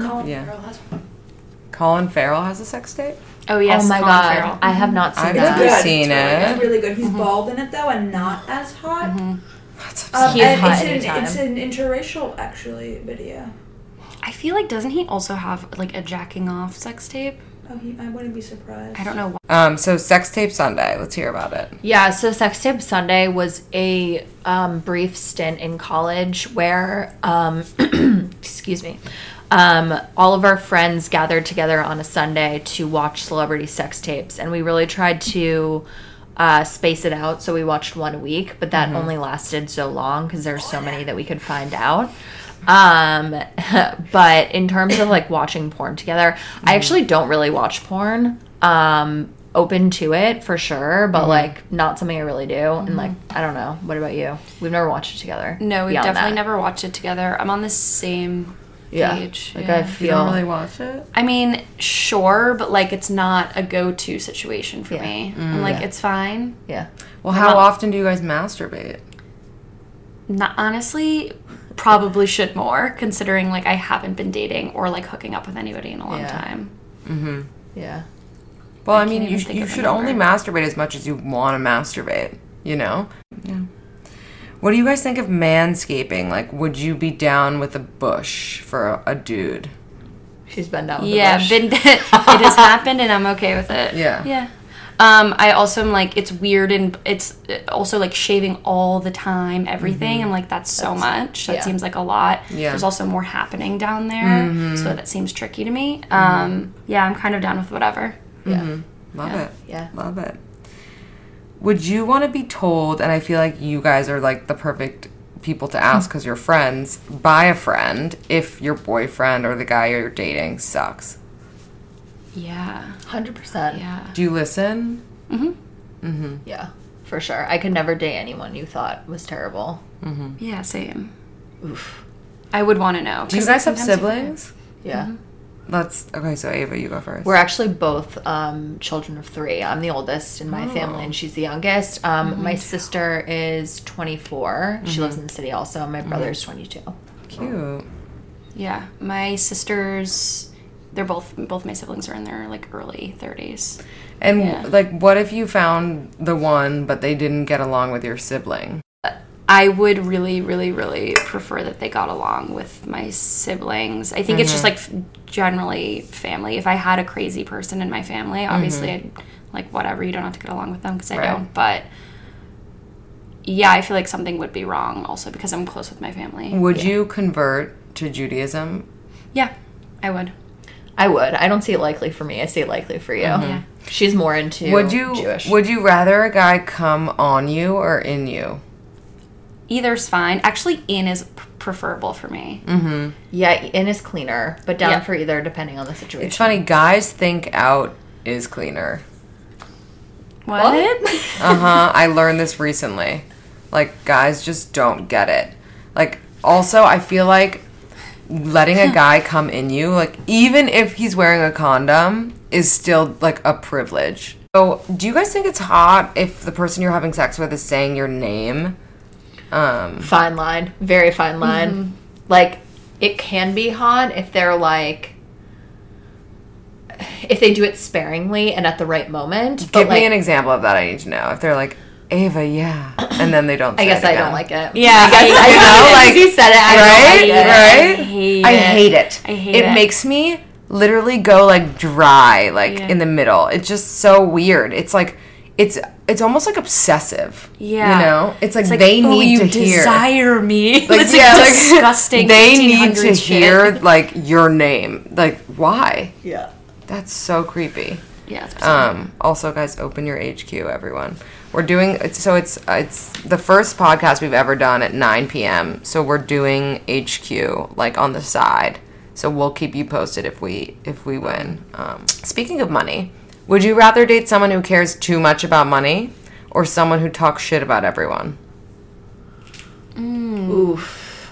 [SPEAKER 4] Colin Farrell has a sex tape?
[SPEAKER 5] Oh, yes.
[SPEAKER 6] Oh, my
[SPEAKER 5] Colin
[SPEAKER 6] God.
[SPEAKER 5] Farrell.
[SPEAKER 6] I have not seen
[SPEAKER 4] I've
[SPEAKER 6] that.
[SPEAKER 4] never seen it.
[SPEAKER 7] It's really good. He's bald in it, though, and not as hot.
[SPEAKER 6] He is hot anytime.
[SPEAKER 7] It's an interracial, actually, video.
[SPEAKER 5] I feel like, doesn't he also have, like, a jacking off sex tape?
[SPEAKER 7] Oh, I wouldn't be surprised.
[SPEAKER 5] I don't know why.
[SPEAKER 4] So Sex Tape Sunday. Let's hear about it.
[SPEAKER 6] Yeah, so Sex Tape Sunday was a brief stint in college where, excuse me, all of our friends gathered together on a Sunday to watch celebrity sex tapes, and we really tried to space it out, so we watched one a week, but that only lasted so long because there's so many that we could find out. But in terms of like watching porn together, I actually don't really watch porn. Open to it for sure, but like not something I really do. And like, I don't know. What about you? We've never watched it together.
[SPEAKER 5] No, we've definitely never watched it together. I'm on the same page.
[SPEAKER 6] Like I feel.
[SPEAKER 4] You don't really watch it?
[SPEAKER 5] I mean, sure, but like it's not a go-to situation for me. I'm like, it's fine.
[SPEAKER 6] Yeah.
[SPEAKER 4] Well, how often do you guys masturbate?
[SPEAKER 5] Not honestly, probably should more, considering like I haven't been dating or like hooking up with anybody in a long time.
[SPEAKER 6] Yeah.
[SPEAKER 4] Well, I mean, you should only masturbate as much as you want to masturbate, you know? Yeah. What do you guys think of manscaping? Like, would you be down with a bush for a dude?
[SPEAKER 6] She's been down with a bush.
[SPEAKER 5] It has happened and I'm okay with it.
[SPEAKER 4] Yeah.
[SPEAKER 5] Yeah. I also am like, it's weird and it's also like shaving all the time, everything. I'm like, that's so much. That seems like a lot.
[SPEAKER 4] Yeah.
[SPEAKER 5] There's also more happening down there. So that seems tricky to me. Yeah, I'm kind of down with whatever.
[SPEAKER 6] Yeah.
[SPEAKER 4] Love it.
[SPEAKER 6] Yeah.
[SPEAKER 4] Love it. Would you want to be told, and I feel like you guys are like the perfect people to ask because you're friends, by a friend, if your boyfriend or the guy you're dating sucks?
[SPEAKER 5] Yeah.
[SPEAKER 6] 100%.
[SPEAKER 5] Yeah.
[SPEAKER 4] Do you listen?
[SPEAKER 6] Yeah, for sure. I could never date anyone you thought was terrible.
[SPEAKER 5] Yeah, same. Oof. I would want to know.
[SPEAKER 4] Do you guys have siblings?
[SPEAKER 6] Yeah.
[SPEAKER 4] Okay, so Ava, you go first.
[SPEAKER 6] We're actually both children of 3. I'm the oldest in my family, and she's the youngest. My sister is 24. She lives in the city also. My brother's 22.
[SPEAKER 4] Cute.
[SPEAKER 5] Yeah, my sisters, they're both my siblings are in their like early 30s.
[SPEAKER 4] And like, what if you found the one, but they didn't get along with your sibling?
[SPEAKER 5] I would really, really, really prefer that they got along with my siblings. I think it's just like generally family. If I had a crazy person in my family, obviously I'd like whatever. You don't have to get along with them because I don't. But yeah, I feel like something would be wrong also because I'm close with my family.
[SPEAKER 4] Would you convert to Judaism?
[SPEAKER 5] Yeah, I would.
[SPEAKER 6] I would. I don't see it likely for me. I see it likely for you.
[SPEAKER 5] Yeah.
[SPEAKER 6] She's more into Jewish.
[SPEAKER 4] Would you rather a guy come on you or in you?
[SPEAKER 5] Either's fine. Actually, in is preferable for me.
[SPEAKER 6] Mm-hmm. Yeah, in is cleaner, but down for either depending on the situation.
[SPEAKER 4] It's funny. Guys think out is cleaner.
[SPEAKER 5] What?
[SPEAKER 4] I learned this recently. Like, guys just don't get it. Like, also, I feel like letting a guy come in you, like, even if he's wearing a condom, is still, like, a privilege. So, do you guys think it's hot if the person you're having sex with is saying your name?
[SPEAKER 6] Fine line. Very fine line. Mm-hmm. Like, it can be hot if they're, like... if they do it sparingly and at the right moment.
[SPEAKER 4] Give me an example of that. I need to know. If they're like, Ava, yeah, and then they don't say
[SPEAKER 6] I guess
[SPEAKER 4] it again.
[SPEAKER 6] I don't like it.
[SPEAKER 5] Yeah.
[SPEAKER 6] I know, like, you said it, I don't like it.
[SPEAKER 4] I hate it. It makes me literally go, like, dry, like, in the middle. It's just so weird. It's like, it's almost like obsessive. Yeah. You know? It's like they need to hear.
[SPEAKER 5] Desire me.
[SPEAKER 4] Like,
[SPEAKER 5] it's disgusting.
[SPEAKER 4] They need to hear, like, your name. Like, why?
[SPEAKER 6] Yeah.
[SPEAKER 4] That's so creepy.
[SPEAKER 5] Yeah, it's bizarre.
[SPEAKER 4] Also, guys, open your HQ, everyone. We're doing... So it's the first podcast we've ever done at 9 p.m. So we're doing HQ, like, on the side. So we'll keep you posted if we win. Speaking of money, would you rather date someone who cares too much about money or someone who talks shit about everyone?
[SPEAKER 6] Oof.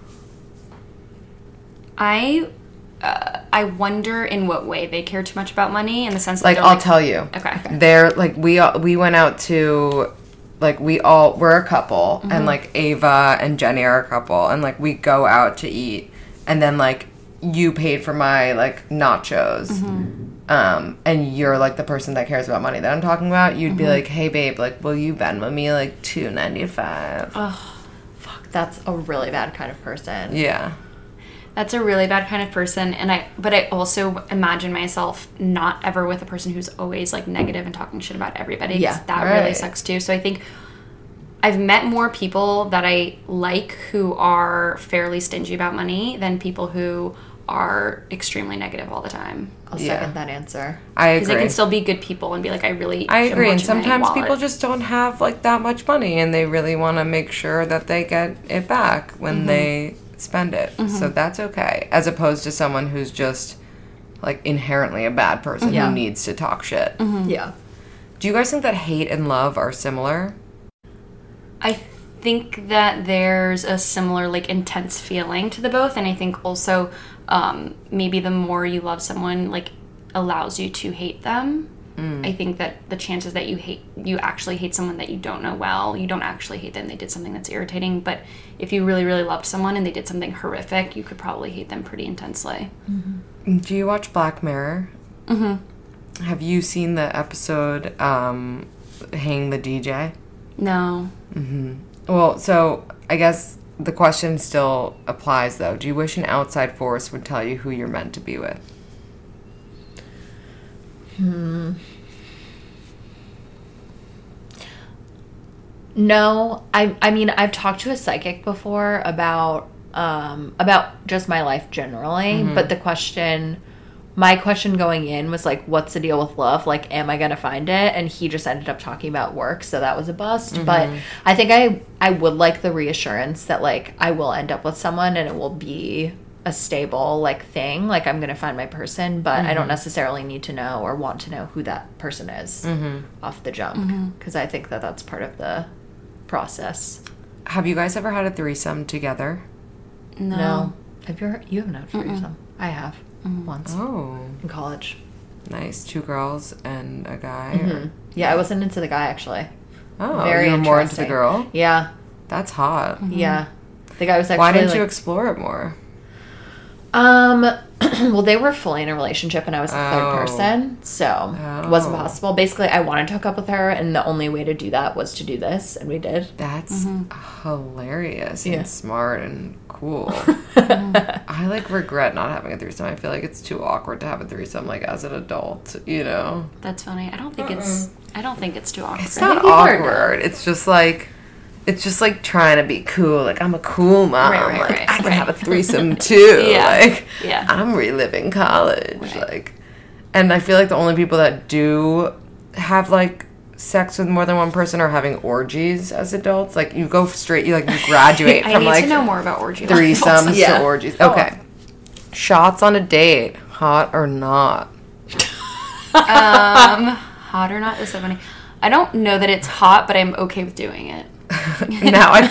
[SPEAKER 5] I wonder in what way they care too much about money, in the sense that
[SPEAKER 4] like, I'll tell you.
[SPEAKER 5] Okay.
[SPEAKER 4] They're like, we went out to, like, we're a couple, and like Ava and Jenny are a couple, and like we go out to eat, and then like you paid for my like nachos, and you're like the person that cares about money that I'm talking about. You'd be like, hey babe, like, will you Venmo me like $2.95?
[SPEAKER 6] Oh, fuck, that's a really bad kind of person.
[SPEAKER 4] Yeah.
[SPEAKER 5] That's a really bad kind of person, but I also imagine myself not ever with a person who's always like negative and talking shit about everybody. Yeah, that really sucks too. So I think I've met more people that I like who are fairly stingy about money than people who are extremely negative all the time.
[SPEAKER 6] I'll second that answer.
[SPEAKER 4] I agree.
[SPEAKER 5] Because they can still be good people and be like, I
[SPEAKER 4] agree. And sometimes people just don't have like that much money, and they really want to make sure that they get it back when they spend it. So that's okay, as opposed to someone who's just like inherently a bad person who needs to talk shit.
[SPEAKER 6] Yeah.
[SPEAKER 4] Do you guys think that hate and love are similar?
[SPEAKER 5] I think that there's a similar like intense feeling to the both, and I think also maybe the more you love someone like allows you to hate them. I think that the chances that you actually hate someone that you don't know well, you don't actually hate them, they did something that's irritating, but if you really, really loved someone and they did something horrific, you could probably hate them pretty intensely.
[SPEAKER 4] Do you watch Black Mirror? Have you seen the episode Hang the DJ?
[SPEAKER 5] No.
[SPEAKER 4] Well, so I guess the question still applies, though. Do you wish an outside force would tell you who you're meant to be with?
[SPEAKER 6] No, I mean, I've talked to a psychic before about just my life generally, but my question going in was like, what's the deal with love? Like, am I going to find it? And he just ended up talking about work, so that was a bust. But I think I would like the reassurance that like I will end up with someone and it will be a stable like thing, like I'm gonna find my person, but I don't necessarily need to know or want to know who that person is off the jump, because I think that that's part of the process.
[SPEAKER 4] Have you guys ever had a threesome together?
[SPEAKER 6] No. You haven't had a threesome? I have once. In college.
[SPEAKER 4] Nice. 2 girls and a guy.
[SPEAKER 6] Yeah, I wasn't into the guy actually.
[SPEAKER 4] Very you were more into the girl.
[SPEAKER 6] Yeah,
[SPEAKER 4] that's hot.
[SPEAKER 6] Yeah, the guy was actually.
[SPEAKER 4] Why didn't you explore it more?
[SPEAKER 6] Well, they were fully in a relationship and I was the third person, so it wasn't possible. Basically, I wanted to hook up with her, and the only way to do that was to do this, and we did.
[SPEAKER 4] That's hilarious and smart and cool. I, like, regret not having a threesome. I feel like it's too awkward to have a threesome, like, as an adult, you know?
[SPEAKER 5] That's funny. I don't think it's too awkward.
[SPEAKER 4] It's not awkward. It's just like trying to be cool. Like, I'm a cool mom. Like, I can have a threesome too. Like, I'm reliving college. Like, and I feel like the only people that do have, like, sex with more than one person are having orgies as adults. Like, you go straight, you graduate from, like,
[SPEAKER 5] I need to know more about orgies.
[SPEAKER 4] Threesomes to orgies. Okay. Shots on a date, hot or not?
[SPEAKER 5] Hot or not is so funny. I don't know that it's hot, but I'm okay with doing it.
[SPEAKER 4] Now I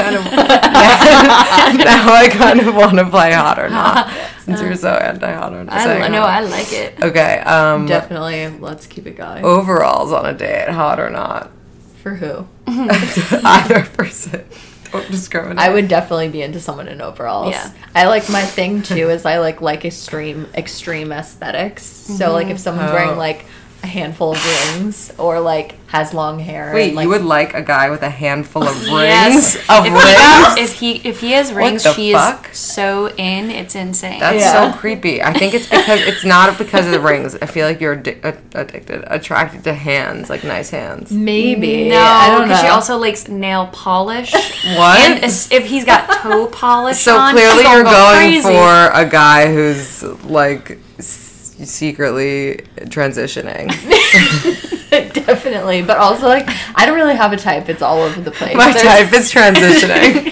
[SPEAKER 4] kind of want to play hot or not, since you're so anti-hot or not.
[SPEAKER 5] I like it.
[SPEAKER 4] Okay.
[SPEAKER 6] Definitely, let's keep it going.
[SPEAKER 4] Overalls on a date, hot or not?
[SPEAKER 6] For who?
[SPEAKER 4] Either person. Don't discriminate.
[SPEAKER 6] I would definitely be into someone in overalls. Yeah. I like, my thing too is I like extreme aesthetics. So like if someone's wearing like a handful of rings or like has long hair.
[SPEAKER 4] Wait,
[SPEAKER 6] and, like,
[SPEAKER 4] you would like a guy with a handful of rings?
[SPEAKER 5] Yes. If he has rings, she is so in. It's insane.
[SPEAKER 4] That's so creepy. I think it's because it's not because of the rings. I feel like you're attracted to hands, like nice hands.
[SPEAKER 6] Maybe.
[SPEAKER 5] No, I don't know. Because she also likes nail polish.
[SPEAKER 4] What?
[SPEAKER 5] And if he's got toe polish
[SPEAKER 4] so
[SPEAKER 5] on,
[SPEAKER 4] clearly you're going
[SPEAKER 5] crazy.
[SPEAKER 4] for a guy who's like secretly transitioning.
[SPEAKER 6] Definitely, but also like I don't really have a type. It's all over the place.
[SPEAKER 4] My type is transitioning.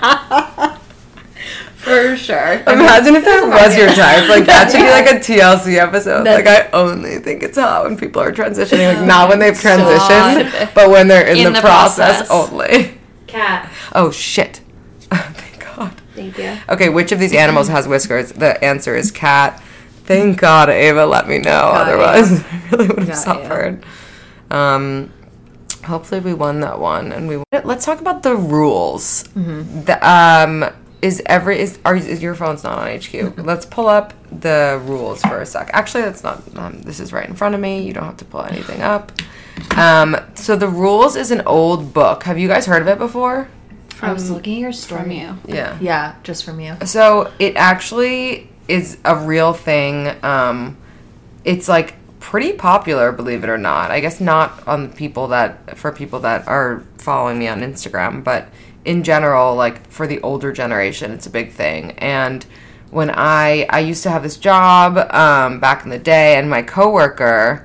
[SPEAKER 6] For sure.
[SPEAKER 4] Imagine if that was your type. Like, that should be like a TLC episode. Like, I only think it's hot when people are transitioning. Like, not when they've transitioned, but when they're in the process only.
[SPEAKER 7] Cat.
[SPEAKER 4] Oh, shit. Thank God.
[SPEAKER 5] Thank you.
[SPEAKER 4] Okay, which of these animals has whiskers? The answer is cat. Thank God Ava let me know. Otherwise, I really would have suffered. Hopefully we won that one. And let's talk about the rules. Mm-hmm. Is your phone's not on HQ? Let's pull up the rules for a sec. Actually, that's not. This is right in front of me. You don't have to pull anything up. So the rules is an old book. Have you guys heard of it before?
[SPEAKER 6] I was looking at your story.
[SPEAKER 5] From you.
[SPEAKER 6] Yeah, just from you.
[SPEAKER 4] So it actually is a real thing. It's like pretty popular, believe it or not. I guess not for people that are following me on Instagram, but in general, like for the older generation, it's a big thing. And when I used to have this job back in the day, and my coworker,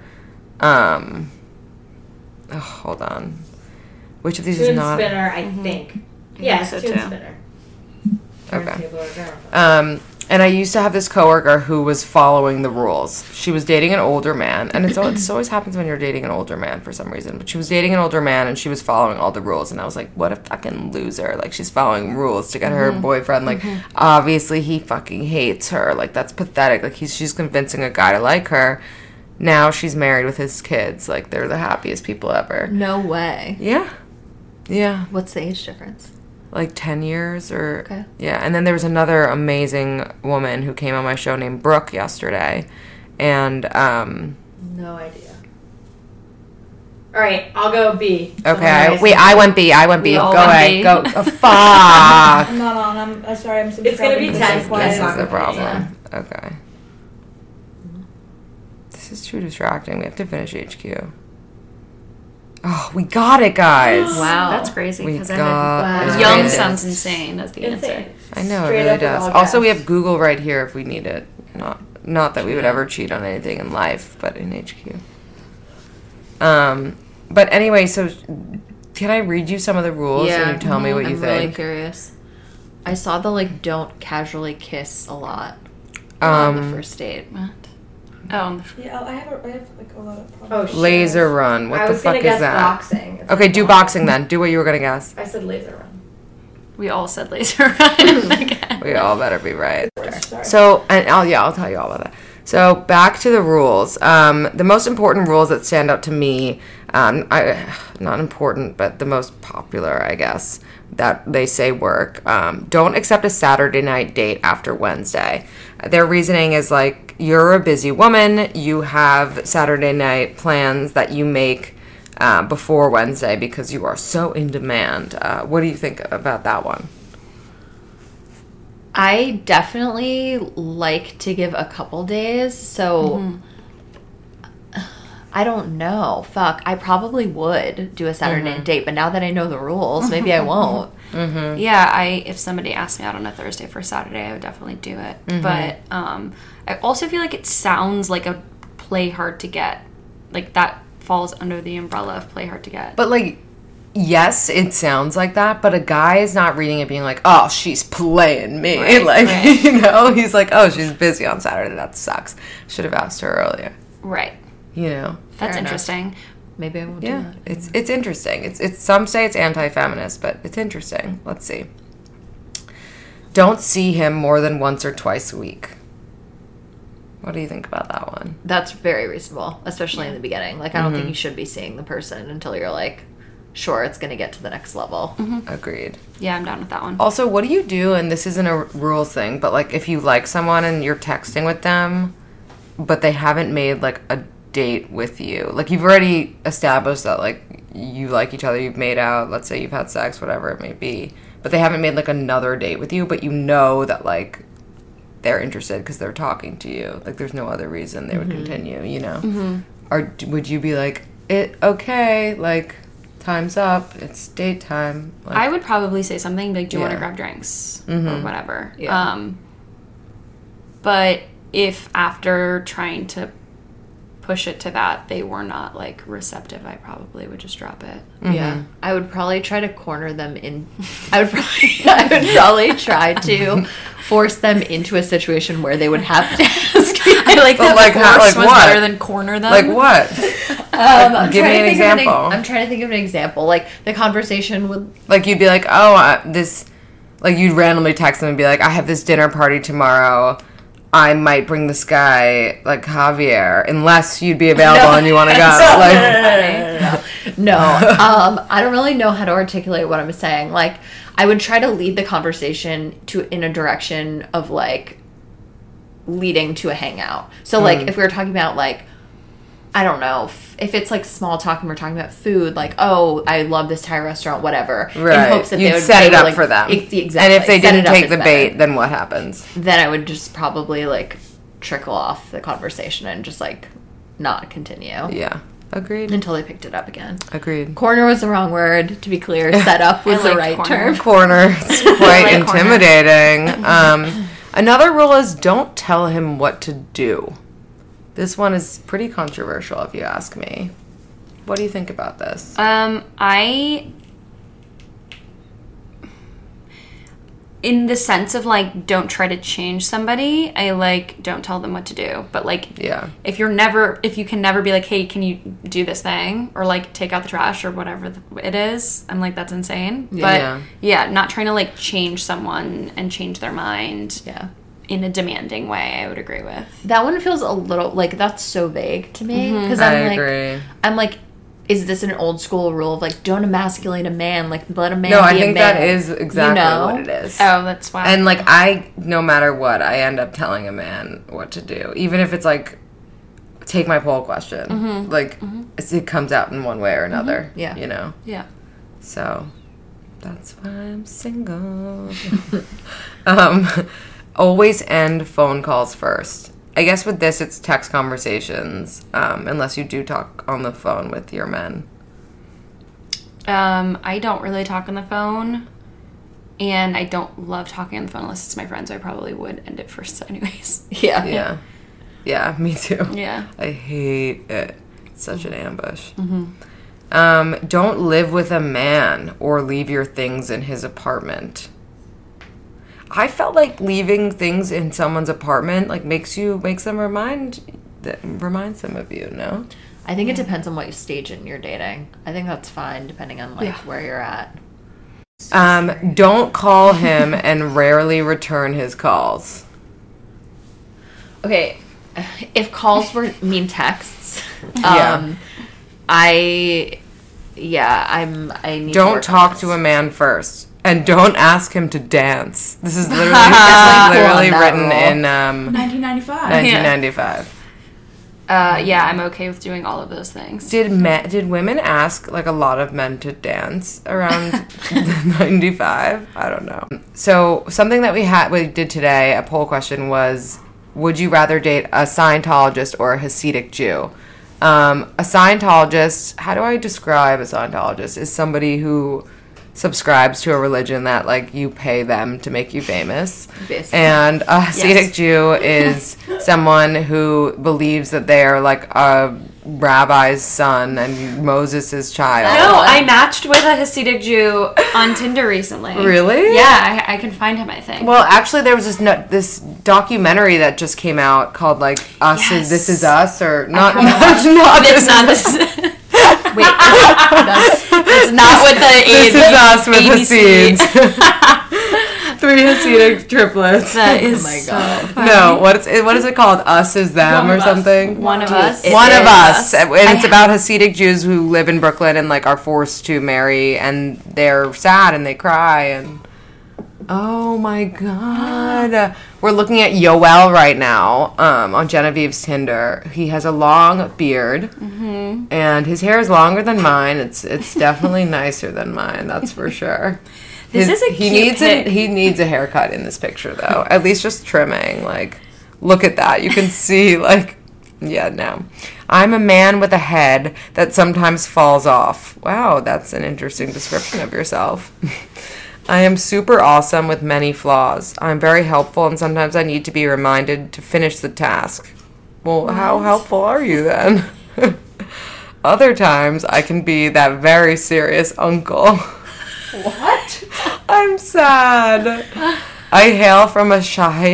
[SPEAKER 4] hold on, which of these is not?
[SPEAKER 7] Toon Spinner, I think. Yeah,
[SPEAKER 5] so
[SPEAKER 7] Toon
[SPEAKER 5] too.
[SPEAKER 7] Spinner.
[SPEAKER 4] Okay. And I used to have this coworker who was following the rules. She was dating an older man, and it always happens when you're dating an older man for some reason. But she was dating an older man, and she was following all the rules. And I was like, what a fucking loser! Like, she's following rules to get her boyfriend. Like, obviously he fucking hates her. Like, that's pathetic. Like, she's convincing a guy to like her. Now she's married with his kids. Like, they're the happiest people ever.
[SPEAKER 6] No way.
[SPEAKER 4] Yeah.
[SPEAKER 6] What's the age difference?
[SPEAKER 4] Like 10 years or... Okay. Yeah, and then there was another amazing woman who came on my show named Brooke yesterday. And,
[SPEAKER 7] no idea. All right, I'll go B.
[SPEAKER 4] Okay, I went B. Go ahead. Go. Oh, fuck.
[SPEAKER 7] I'm not on. I'm sorry. I'm subscribing. It's going to be 10.
[SPEAKER 4] This is the problem. Yeah. Okay. This is too distracting. We have to finish HQ. Oh, we got it, guys.
[SPEAKER 5] Wow. That's crazy.
[SPEAKER 4] We got
[SPEAKER 5] it. Young sounds insane as the answer.
[SPEAKER 4] I know, it really does. Also, we have Google right here if we need it. Not that we would ever cheat on anything in life, but in HQ. But anyway, so can I read you some of the rules and you tell me what you think?
[SPEAKER 6] I'm really curious. I saw the, don't casually kiss a lot
[SPEAKER 4] on
[SPEAKER 6] the first date.
[SPEAKER 5] What?
[SPEAKER 7] Oh, I have a lot of problems. Oh,
[SPEAKER 4] laser run. What the fuck is that?
[SPEAKER 7] Boxing. It's
[SPEAKER 4] okay, do boxing then. Do what you were gonna guess.
[SPEAKER 7] I said laser run.
[SPEAKER 5] We all said laser run.
[SPEAKER 4] We all better be right. So, and I'll tell you all about that. So, back to the rules. The most important rules that stand out to me, not important, but the most popular, I guess, that they say work. Don't accept a Saturday night date after Wednesday. Their reasoning is like, you're a busy woman. You have Saturday night plans that you make before Wednesday because you are so in demand. What do you think about that one?
[SPEAKER 6] I definitely like to give a couple days, so I don't know. Fuck, I probably would do a Saturday date, but now that I know the rules, maybe I won't.
[SPEAKER 5] Yeah, if somebody asked me out on a Thursday for Saturday, I would definitely do it. But I also feel like it sounds like a play hard to get. Like, that falls under the umbrella of play hard to get.
[SPEAKER 4] But, like, yes, it sounds like that, but a guy is not reading it being like, oh, she's playing me. Right. You know, he's like, oh, she's busy on Saturday. That sucks. Should have asked her earlier.
[SPEAKER 5] Right.
[SPEAKER 4] You know.
[SPEAKER 5] That's interesting.
[SPEAKER 6] Maybe I won't do that.
[SPEAKER 4] It's interesting. It's some say it's anti-feminist, but it's interesting. Let's see. Don't see him more than once or twice a week. What do you think about that one?
[SPEAKER 6] That's very reasonable, especially in the beginning. Like, I don't think you should be seeing the person until you're like, sure, it's going to get to the next level.
[SPEAKER 4] Agreed.
[SPEAKER 5] Yeah, I'm down with that one.
[SPEAKER 4] Also, what do you do, and this isn't a rules thing, but, like, if you like someone and you're texting with them, but they haven't made, like, a date with you. Like, you've already established that, like, you like each other, you've made out, let's say you've had sex, whatever it may be, but they haven't made, like, another date with you, but you know that, like, they're interested because they're talking to you. Like, there's no other reason they would continue, you know? Or would you be like, okay, like, time's up, it's date time? Like,
[SPEAKER 5] I would probably say something like, do you want to grab drinks? Or whatever.
[SPEAKER 6] Yeah.
[SPEAKER 5] But if after trying to push it to that, they were not, like, receptive, I probably would just drop it.
[SPEAKER 6] Yeah. I would probably try to corner them in. I would probably try to force them into a situation where they would have to ask me.
[SPEAKER 5] I like that force was better than corner them.
[SPEAKER 4] Like what? Give me an example.
[SPEAKER 6] I'm trying to think of an example. Like, the conversation would...
[SPEAKER 4] Like, you'd be like, oh, this... Like, you'd randomly text them and be like, I have this dinner party tomorrow. I might bring this guy, like, Javier, unless you'd be available and you want to go.
[SPEAKER 6] No. I don't really know how to articulate what I'm saying. Like, I would try to lead the conversation in a direction of, like, leading to a hangout. So, like, if we were talking about, like, I don't know, if it's, like, small talk and we're talking about food, like, oh, I love this Thai restaurant, whatever.
[SPEAKER 4] Right.
[SPEAKER 6] In hopes that
[SPEAKER 4] you'd set it up
[SPEAKER 6] like,
[SPEAKER 4] for them.
[SPEAKER 6] Exactly.
[SPEAKER 4] And if they didn't take the bait, then what happens?
[SPEAKER 6] Then I would just probably, like, trickle off the conversation and just, like, not continue.
[SPEAKER 4] Yeah. Agreed.
[SPEAKER 6] Until they picked it up again.
[SPEAKER 4] Agreed.
[SPEAKER 6] Corner was the wrong word, to be clear. Set up was the right term.
[SPEAKER 4] Corner. It's quite intimidating. Another rule is don't tell him what to do. This one is pretty controversial, if you ask me. What do you think about this?
[SPEAKER 5] In the sense of, like, don't try to change somebody, I, like, don't tell them what to do. But, like, if you can never be like, hey, can you do this thing? Or, like, take out the trash or whatever it is. I'm like, that's insane. But, not trying to, like, change someone and change their mind.
[SPEAKER 6] Yeah.
[SPEAKER 5] In a demanding way, I would agree with.
[SPEAKER 6] That one feels a little, like, that's so vague to me. Because
[SPEAKER 4] agree.
[SPEAKER 6] I'm like, is this an old school rule of, like, don't emasculate a man, like, let a man be
[SPEAKER 4] a man?
[SPEAKER 6] No,
[SPEAKER 4] I think that is exactly what it is.
[SPEAKER 5] Oh, that's why.
[SPEAKER 4] And, like, no matter what, I end up telling a man what to do. Even if it's, like, take my poll question. Like, it comes out in one way or another.
[SPEAKER 6] Yeah.
[SPEAKER 4] You know?
[SPEAKER 5] Yeah.
[SPEAKER 4] So, that's why I'm single. Always end phone calls first. I guess with this, it's text conversations, unless you do talk on the phone with your men.
[SPEAKER 5] I don't really talk on the phone, and I don't love talking on the phone unless it's my friend, so I probably would end it first anyways.
[SPEAKER 4] Yeah, me too.
[SPEAKER 5] Yeah.
[SPEAKER 4] I hate it. It's such an ambush. Don't live with a man or leave your things in his apartment. I felt like leaving things in someone's apartment like makes them reminds them of you, no?
[SPEAKER 6] I think it depends on what stage in you're dating. I think that's fine depending on where you're at.
[SPEAKER 4] Don't call him and rarely return his calls.
[SPEAKER 6] Okay, if calls mean texts, I need
[SPEAKER 4] don't talk to a man first. And don't ask him to dance. This is literally written in
[SPEAKER 7] 1995.
[SPEAKER 4] 1995.
[SPEAKER 5] Yeah, I'm okay with doing all of those things.
[SPEAKER 4] Did women ask like a lot of men to dance around 95? I don't know. So something that we did today, a poll question was, would you rather date a Scientologist or a Hasidic Jew? A Scientologist, how do I describe a Scientologist? Is somebody who subscribes to a religion that like you pay them to make you famous. Basically. And a Hasidic Jew is someone who believes that they are like a rabbi's son and Moses' child.
[SPEAKER 5] No, I matched with a Hasidic Jew on Tinder recently.
[SPEAKER 4] Really?
[SPEAKER 5] Yeah, I can find him, I think.
[SPEAKER 4] Well, actually, there was this documentary that just came out called like This Is Us, or not This.
[SPEAKER 5] Wait, that's not what the
[SPEAKER 4] This Is Us with Hasids. 3 Hasidic triplets.
[SPEAKER 5] That is, oh my god.
[SPEAKER 4] No, what is it called? Us Is Them or something?
[SPEAKER 5] One of Us.
[SPEAKER 4] One of Us. And it's about Hasidic Jews who live in Brooklyn and like are forced to marry, and they're sad and they cry and. Oh my god. We're looking at Yoel right now on Genevieve's Tinder. He has a long beard, and his hair is longer than mine. It's definitely nicer than mine, that's for sure.
[SPEAKER 5] This is a cute pic.
[SPEAKER 4] He needs a haircut in this picture, though. At least just trimming. Like, look at that. You can see, like, yeah, no. I'm a man with a head that sometimes falls off. Wow, that's an interesting description of yourself. I am super awesome with many flaws. I'm very helpful, and sometimes I need to be reminded to finish the task. Well, how helpful are you then? Other times, I can be that very serious uncle.
[SPEAKER 7] What?
[SPEAKER 4] I'm sad. I hail from a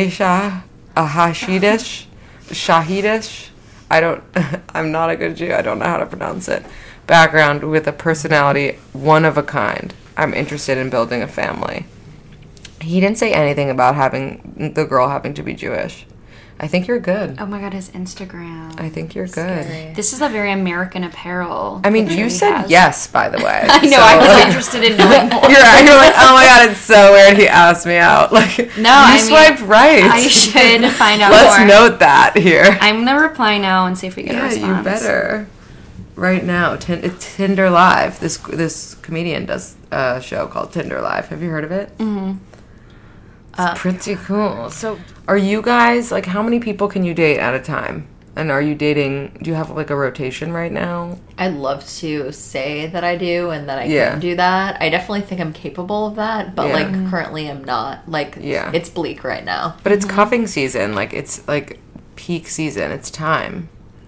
[SPEAKER 4] Shahidish. I'm not a good Jew. I don't know how to pronounce it. Background with a personality one of a kind. I'm interested in building a family. He didn't say anything about the girl having to be Jewish. I think you're good.
[SPEAKER 5] Oh my god, his Instagram.
[SPEAKER 4] I think you're good.
[SPEAKER 5] Scary. This is a very American Apparel.
[SPEAKER 4] I mean, you said yes, by the way.
[SPEAKER 5] I know, so, I was interested in knowing more.
[SPEAKER 4] You're like, oh my god, it's so weird he asked me out. Like, you swiped right.
[SPEAKER 5] I should find out
[SPEAKER 4] Let's
[SPEAKER 5] more.
[SPEAKER 4] note that here.
[SPEAKER 5] I'm going to reply now and see if we get a response.
[SPEAKER 4] Yeah, you better. Right now, it's Tinder Live. This comedian does a show called Tinder Live. Have you heard of it? Mm-hmm. It's pretty cool. So, are you guys, like, how many people can you date at a time? And are you dating, do you have, like, a rotation right now?
[SPEAKER 6] I'd love to say that I do and that I can do that. I definitely think I'm capable of that, but, like, currently I'm not. Like, it's bleak right now.
[SPEAKER 4] But it's cuffing season. Like, it's, like, peak season. It's time.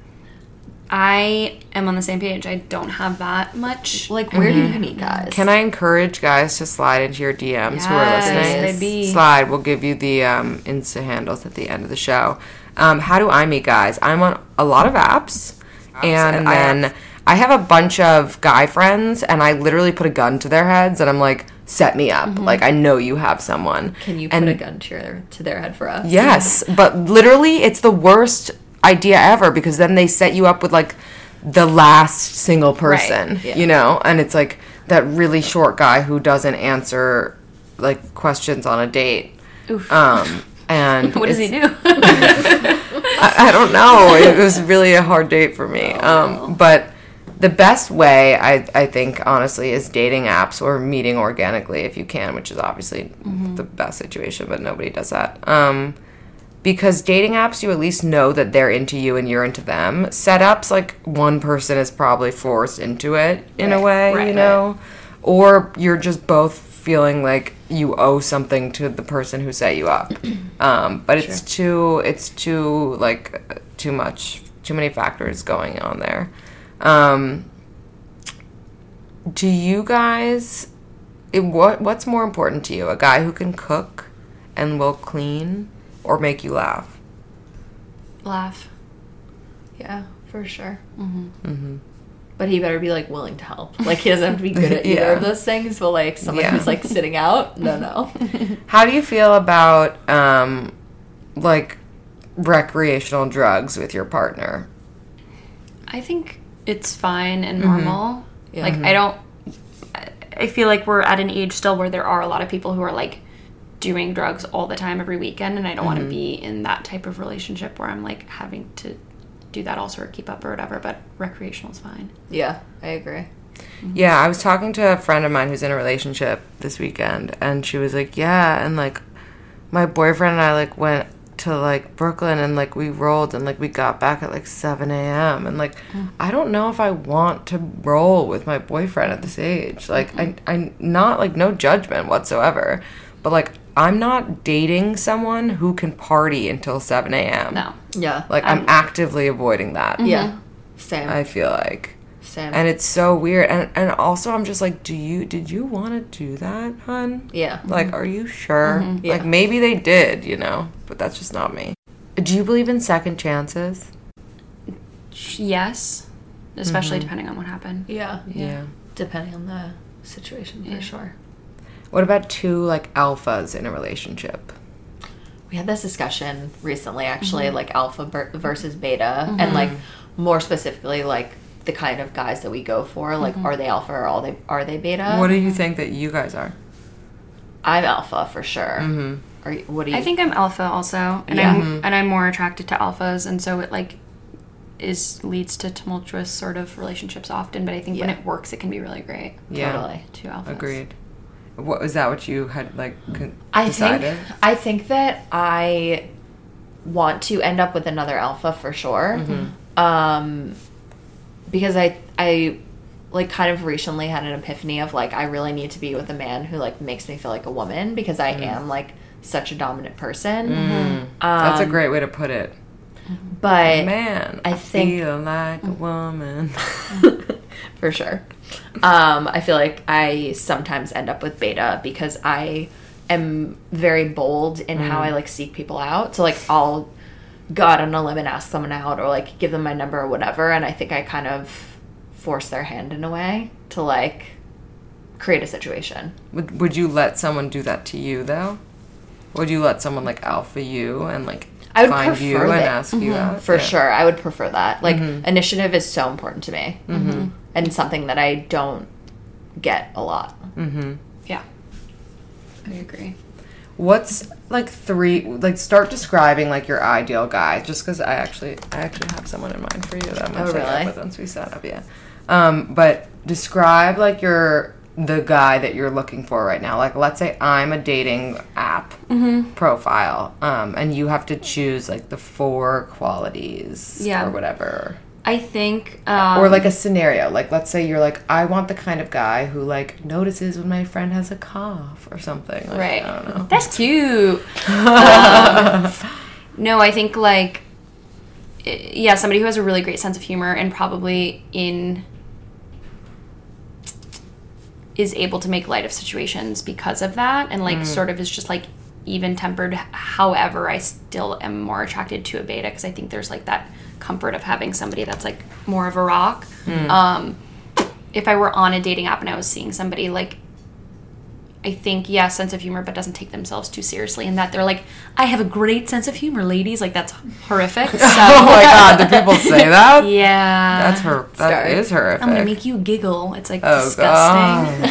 [SPEAKER 5] I am on the same page. I don't have that much.
[SPEAKER 6] Like, where do you meet guys?
[SPEAKER 4] Can I encourage guys to slide into your DMs who are listening?
[SPEAKER 5] Baby.
[SPEAKER 4] Slide. We'll give you the Insta handles at the end of the show. How do I meet guys? I'm on a lot of apps. And then I have a bunch of guy friends, and I literally put a gun to their heads, and I'm like, set me up. Like, I know you have someone.
[SPEAKER 6] Can you put a gun to their head for us?
[SPEAKER 4] Yes. But literally, it's the worst idea ever, because then they set you up with like the last single person, you know, and it's like that really short guy who doesn't answer like questions on a date.
[SPEAKER 5] Oof.
[SPEAKER 4] And
[SPEAKER 5] what does he do?
[SPEAKER 4] I don't know. It was really a hard date for me. But the best way, I think, honestly, is dating apps or meeting organically if you can, which is obviously the best situation, but nobody does that. Because dating apps, you at least know that they're into you and you're into them. Setups, like, one person is probably forced into it in a way, you know? Or you're just both feeling like you owe something to the person who set you up. But it's too much, too many factors going on there. Do you guys, what's more important to you? A guy who can cook and will clean? Or make you laugh?
[SPEAKER 5] Laugh.
[SPEAKER 6] Yeah, for sure. But he better be, like, willing to help. Like, he doesn't have to be good at either of those things, but, like, someone who's, like, sitting out, no.
[SPEAKER 4] How do you feel about, like, recreational drugs with your partner?
[SPEAKER 5] I think it's fine and normal. Like, I don't... I feel like we're at an age still where there are a lot of people who are like doing drugs all the time every weekend, and I don't want to be in that type of relationship where I'm like having to do that also or keep up or whatever, but recreational is fine.
[SPEAKER 6] Yeah, I agree.
[SPEAKER 4] Yeah, I was talking to a friend of mine who's in a relationship this weekend, and she was like, yeah, and like my boyfriend and I like went to like Brooklyn, and like we rolled, and like we got back at like 7 a.m. and like I don't know if I want to roll with my boyfriend at this age. Like I'm not, like, no judgment whatsoever, but like I'm not dating someone who can party until 7 a.m.
[SPEAKER 5] No.
[SPEAKER 6] Yeah.
[SPEAKER 4] Like I'm actively avoiding that.
[SPEAKER 6] Yeah. Same.
[SPEAKER 4] I feel like.
[SPEAKER 6] Same.
[SPEAKER 4] And it's so weird. And also I'm just like, did you want to do that, hun?
[SPEAKER 6] Yeah.
[SPEAKER 4] Like, are you sure?
[SPEAKER 6] Yeah.
[SPEAKER 4] Like, maybe they did, you know, but that's just not me. Do you believe in second chances?
[SPEAKER 5] Yes. Especially depending on what happened.
[SPEAKER 6] Yeah.
[SPEAKER 4] Yeah.
[SPEAKER 6] Depending on the situation, for sure.
[SPEAKER 4] What about two, like, alphas in a relationship?
[SPEAKER 6] We had this discussion recently, actually, like alpha versus beta, and like more specifically, like the kind of guys that we go for, like are they alpha or are they beta?
[SPEAKER 4] What do you think that you guys are?
[SPEAKER 6] I'm alpha for sure. What do you?
[SPEAKER 5] I think I'm alpha also, and I'm more attracted to alphas, and so it like leads to tumultuous sort of relationships often. But I think when it works, it can be really great.
[SPEAKER 4] Yeah.
[SPEAKER 6] Totally.
[SPEAKER 5] Two alphas.
[SPEAKER 4] Agreed. Was that what you had, like,
[SPEAKER 6] decided? I think that I want to end up with another alpha for sure. Because I like kind of recently had an epiphany of like I really need to be with a man who like makes me feel like a woman, because I am like such a dominant person.
[SPEAKER 4] That's a great way to put it.
[SPEAKER 6] But
[SPEAKER 4] Man, I feel like a woman.
[SPEAKER 6] for sure. I feel like I sometimes end up with beta because I am very bold in how I like seek people out. So like I'll go out on a limb and ask someone out, or like give them my number or whatever, and I think I kind of force their hand in a way to like create a situation.
[SPEAKER 4] Would you let someone do that to you though? Would you let someone like alpha you and like
[SPEAKER 6] I would
[SPEAKER 4] find you
[SPEAKER 6] prefer
[SPEAKER 4] and
[SPEAKER 6] that.
[SPEAKER 4] ask you out?
[SPEAKER 6] For sure, I would prefer that. Like initiative is so important to me, and something that I don't get a lot.
[SPEAKER 5] Yeah. I agree.
[SPEAKER 4] What's like start describing like your ideal guy, just because I actually have someone in mind for you that I'm gonna set up with once we set up. But describe like the guy that you're looking for right now. Like, let's say I'm a dating app profile, and you have to choose like the 4 qualities or whatever.
[SPEAKER 5] I think
[SPEAKER 4] or like a scenario, like let's say you're like, I want the kind of guy who like notices when my friend has a cough or something. Like,
[SPEAKER 5] right.
[SPEAKER 4] I don't know.
[SPEAKER 5] That's cute. No, I think like somebody who has a really great sense of humor and probably is able to make light of situations because of that, and like sort of is just like even tempered. However, I still am more attracted to a beta because I think there's like that comfort of having somebody that's like more of a rock. If I were on a dating app and I was seeing somebody, like I think sense of humor, but doesn't take themselves too seriously, and that they're like, I have a great sense of humor, ladies. Like that's horrific. So,
[SPEAKER 4] oh my god, do people say that?
[SPEAKER 5] Yeah,
[SPEAKER 4] that is horrific.
[SPEAKER 5] I'm gonna make you giggle. It's like disgusting.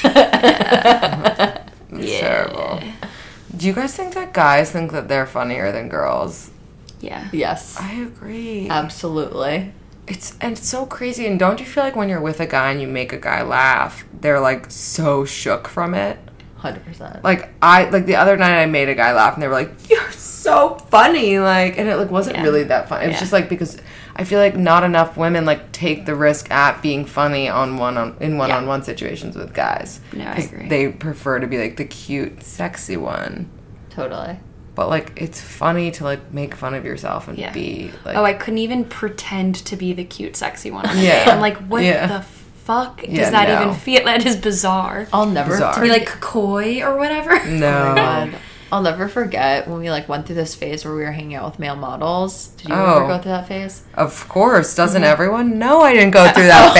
[SPEAKER 4] It's terrible. Do you guys think that guys think that they're funnier than girls?
[SPEAKER 5] Yeah.
[SPEAKER 6] Yes.
[SPEAKER 4] I agree.
[SPEAKER 6] Absolutely.
[SPEAKER 4] It's so crazy. And don't you feel like when you're with a guy and you make a guy laugh, they're like so shook from it?
[SPEAKER 6] 100%.
[SPEAKER 4] Like the other night I made a guy laugh and they were like, "You're so funny," like, and it like wasn't really that funny. It was just like because I feel like not enough women like take the risk at being funny in one-on-one situations with guys.
[SPEAKER 5] No, I agree.
[SPEAKER 4] They prefer to be like the cute, sexy one.
[SPEAKER 6] Totally.
[SPEAKER 4] But like it's funny to like make fun of yourself and be like,
[SPEAKER 5] I couldn't even pretend to be the cute, sexy one.
[SPEAKER 4] Yeah.
[SPEAKER 5] I'm like, what the fuck does that even feel? That is bizarre.
[SPEAKER 6] I'll never
[SPEAKER 5] to be like coy or whatever.
[SPEAKER 4] No.
[SPEAKER 6] Oh my God. I'll never forget when we like went through this phase where we were hanging out with male models. Did you ever go through that phase?
[SPEAKER 4] Of course. Doesn't everyone? No, I didn't go through that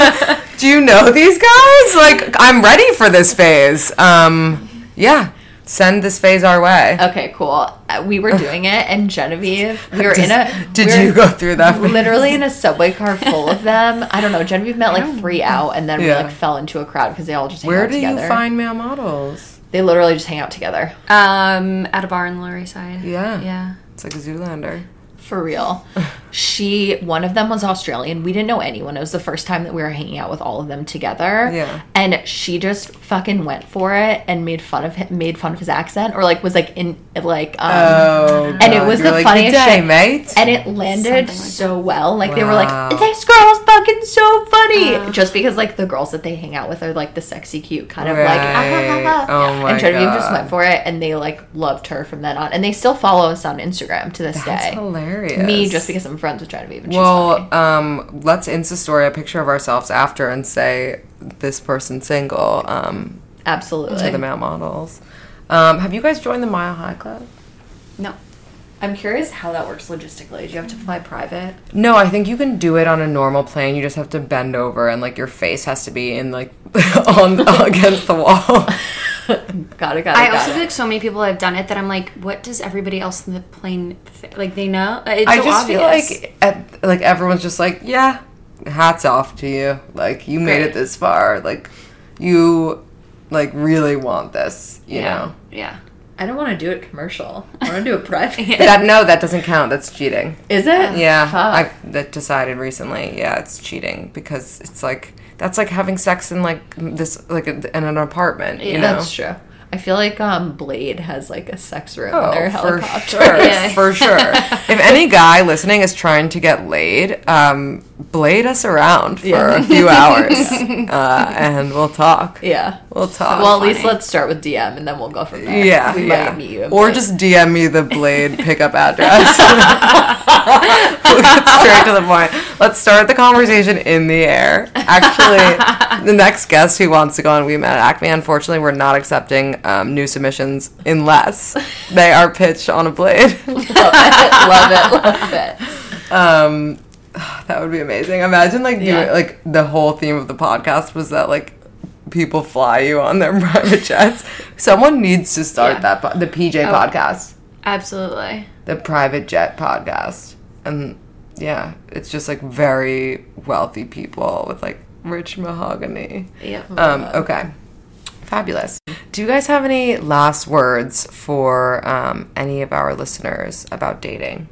[SPEAKER 4] phase. Do you know these guys? Like, I'm ready for this phase. Yeah. Send this phase our way.
[SPEAKER 6] Okay, cool. We were doing it, and Genevieve, we were
[SPEAKER 4] Did you go through that?
[SPEAKER 6] Literally in a subway car full of them. I don't know. Genevieve met like 3 out, and then we like fell into a crowd because they all just hang out together.
[SPEAKER 4] Where do you find male models?
[SPEAKER 6] They literally just hang out together.
[SPEAKER 5] At a bar in the Lower East Side.
[SPEAKER 4] Yeah. It's like a Zoolander.
[SPEAKER 6] For real. One of them was Australian. We didn't know anyone. It was the first time that we were hanging out with all of them together.
[SPEAKER 4] Yeah.
[SPEAKER 6] And she just fucking went for it and made fun of his accent, or like was like in like and it was the funniest shit,
[SPEAKER 4] mate.
[SPEAKER 6] And it landed so well. Like they were like, this girl's fucking so funny. Just because like the girls that they hang out with are like the sexy cute kind of like
[SPEAKER 4] Oh my
[SPEAKER 6] and Genevieve
[SPEAKER 4] God.
[SPEAKER 6] just went for it, and they like loved her from then on, and they still follow us on Instagram to this day.
[SPEAKER 4] That's hilarious.
[SPEAKER 6] Me, just because I'm friends with Genevieve, and she's funny.
[SPEAKER 4] Let's Insta story a picture of ourselves after and say this person's single.
[SPEAKER 6] Absolutely.
[SPEAKER 4] To the male models. Have you guys joined the Mile High Club?
[SPEAKER 5] No.
[SPEAKER 6] I'm curious how that works logistically. Do you have to fly private?
[SPEAKER 4] No, I think you can do it on a normal plane. You just have to bend over and like your face has to be in like against the wall.
[SPEAKER 6] Got it.
[SPEAKER 5] I also feel like so many people have done it that I'm like, what does everybody else in the plane like? They know. It's
[SPEAKER 4] I
[SPEAKER 5] so
[SPEAKER 4] just
[SPEAKER 5] obvious.
[SPEAKER 4] feel like everyone's just like, yeah, hats off to you. Like you made it this far. Like you like really want this. You know.
[SPEAKER 5] Yeah.
[SPEAKER 6] I don't want to do it commercial. I want to do it private.
[SPEAKER 4] That doesn't count. That's cheating.
[SPEAKER 6] Is it?
[SPEAKER 4] Yeah,
[SPEAKER 6] Fuck.
[SPEAKER 4] I decided recently. Yeah, it's cheating because it's like that's like having sex in like this like in an apartment. You know?
[SPEAKER 6] That's true. I feel like Blade has like a sex room in their helicopter.
[SPEAKER 4] For sure. If any guy listening is trying to get laid, blade us around for a few hours, and we'll talk.
[SPEAKER 6] Yeah,
[SPEAKER 4] we'll talk.
[SPEAKER 6] Well, at least let's start with DM, and then we'll go from there.
[SPEAKER 4] Yeah,
[SPEAKER 6] we might meet you.
[SPEAKER 4] Or just DM me the Blade pickup address. We'll get straight to the point. Let's start the conversation in the air. Actually, the next guest who wants to go on We Met at Acme, unfortunately, we're not accepting new submissions unless they are pitched on a Blade.
[SPEAKER 6] Love it.
[SPEAKER 4] That would be amazing. Imagine like doing like the whole theme of the podcast was that like people fly you on their private jets. Someone needs to start the PJ podcast.
[SPEAKER 5] Absolutely.
[SPEAKER 4] The private jet podcast. And yeah, it's just like very wealthy people with like rich mahogany.
[SPEAKER 5] Yeah.
[SPEAKER 4] Okay. Fabulous. Do you guys have any last words for any of our listeners about dating?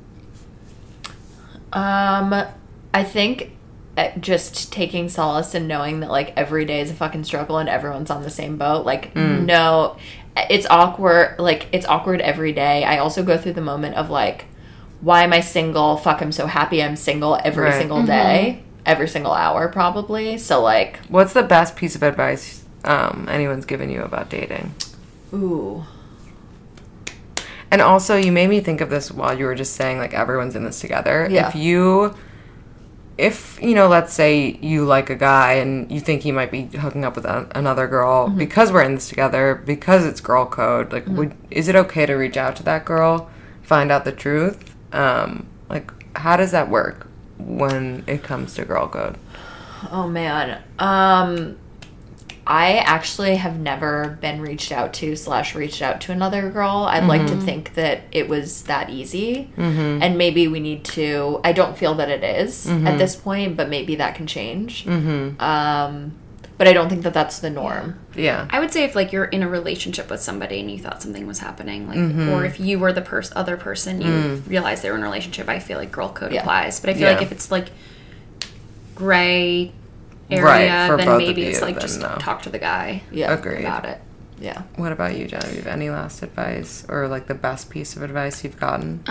[SPEAKER 6] I think just taking solace in knowing that like every day is a fucking struggle and everyone's on the same boat. Like no, it's awkward. Like it's awkward every day. I also go through the moment of like, why am I single? Fuck, I'm so happy I'm single every single day, every single hour probably. So like,
[SPEAKER 4] what's the best piece of advice anyone's given you about dating?
[SPEAKER 6] Ooh.
[SPEAKER 4] And also, you made me think of this while you were just saying, like, everyone's in this together.
[SPEAKER 6] Yeah.
[SPEAKER 4] If you know, let's say you like a guy and you think he might be hooking up with another girl because we're in this together, because it's girl code, like, is it okay to reach out to that girl, find out the truth? Like, how does that work when it comes to girl code?
[SPEAKER 6] Oh, man. I actually have never been reached out to another girl. I'd like to think that it was that easy. And maybe we need to... I don't feel that it is at this point, but maybe that can change. But I don't think that that's the norm.
[SPEAKER 4] Yeah.
[SPEAKER 5] I would say if, like, you're in a relationship with somebody and you thought something was happening, like, or if you were the other person, you realized they were in a relationship, I feel like girl code applies. But I feel like if it's, like, gray... area, then maybe it's like just talk to the guy about it.
[SPEAKER 6] Yeah.
[SPEAKER 4] What about you, Genevieve? Any last advice or like the best piece of advice you've gotten?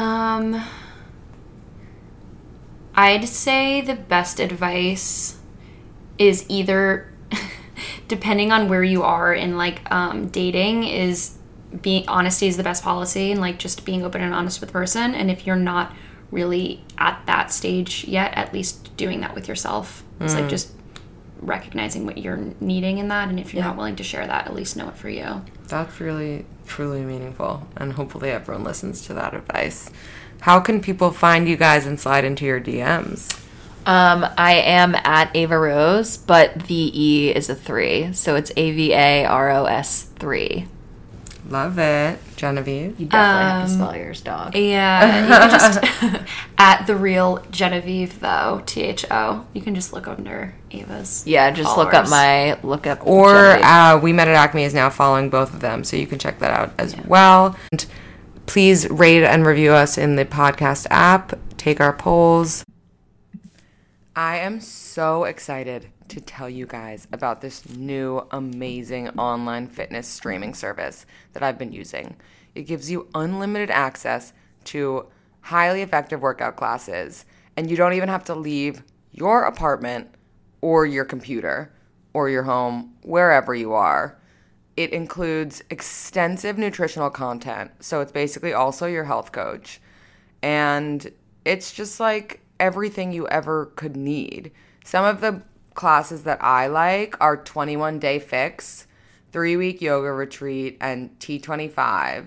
[SPEAKER 5] I'd say the best advice is either depending on where you are in like dating is honesty is the best policy, and like just being open and honest with the person. And if you're not really at that stage yet, at least doing that with yourself. It's like just recognizing what you're needing in that, and if you're not willing to share that, at least know it for you.
[SPEAKER 4] That's really truly meaningful, and hopefully everyone listens to that advice. How can people find you guys and slide into your DMs?
[SPEAKER 6] I am at Ava Rose, but the E is a 3, so it's AVAROS 3.
[SPEAKER 4] Love it. Genevieve?
[SPEAKER 6] You definitely have to spell yours, dog.
[SPEAKER 5] Yeah, you can just at the real Genevieve though, THO. You can just look under Ava's.
[SPEAKER 6] Yeah, just
[SPEAKER 5] followers.
[SPEAKER 6] look up.
[SPEAKER 4] Or
[SPEAKER 6] Genevieve.
[SPEAKER 4] We Met at Acme is now following both of them, so you can check that out as well. And please rate and review us in the podcast app. Take our polls. I am so excited to tell you guys about this new amazing online fitness streaming service that I've been using. It gives you unlimited access to highly effective workout classes, and you don't even have to leave your apartment or your computer or your home, wherever you are. It includes extensive nutritional content, so it's basically also your health coach. And it's just like everything you ever could need. Some of the classes that I like are 21-day fix, 3-week yoga retreat, and T25.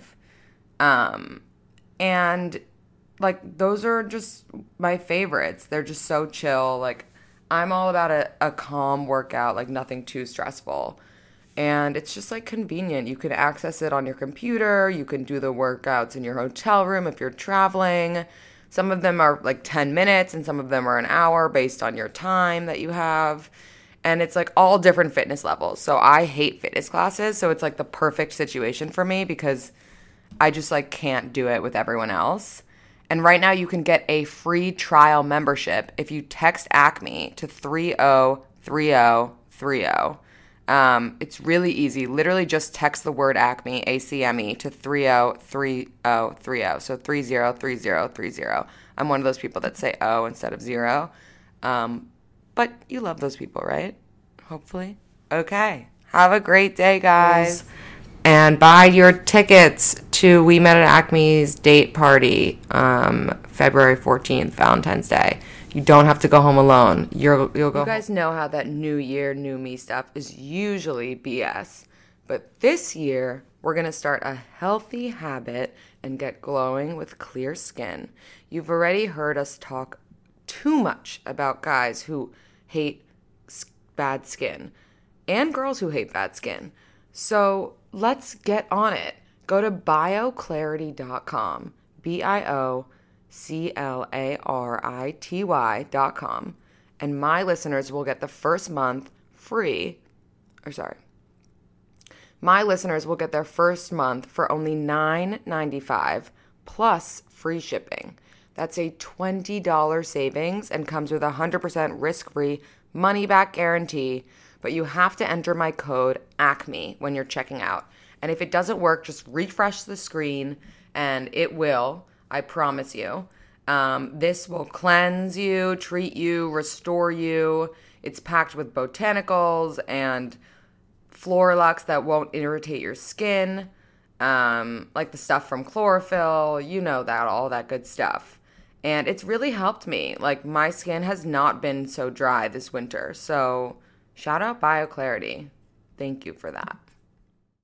[SPEAKER 4] And like those are just my favorites. They're just so chill. Like I'm all about a calm workout, like nothing too stressful. And it's just like convenient. You can access it on your computer. You can do the workouts in your hotel room if you're traveling. Some of them are like 10 minutes and some of them are an hour based on your time that you have. And it's like all different fitness levels. So I hate fitness classes. So it's like the perfect situation for me because I just like can't do it with everyone else. And right now you can get a free trial membership if you text ACME to 303030. It's really easy. Literally just text the word ACME, ACME, to 303030. So 303030. I'm one of those people that say O instead of 0. But you love those people, right? Hopefully. Okay. Have a great day, guys. And buy your tickets to We Met at Acme's date party, February 14th, Valentine's Day. You don't have to go home alone. You'll go. You guys know how that new year, new me stuff is usually BS. But this year, we're going to start a healthy habit and get glowing with clear skin. You've already heard us talk too much about guys who hate bad skin and girls who hate bad skin. So let's get on it. Go to bioclarity.com, BIOCLARITY.com, and my listeners will get the first month free. My listeners will get their first month for only $9.95 plus free shipping. That's a $20 savings and comes with a 100% risk-free money-back guarantee. But you have to enter my code ACME when you're checking out. And if it doesn't work, just refresh the screen and it will. I promise you. This will cleanse you, treat you, restore you. It's packed with botanicals and Floralux that won't irritate your skin. Like the stuff from chlorophyll, you know that, all that good stuff. And it's really helped me. Like my skin has not been so dry this winter. So shout out BioClarity. Thank you for that.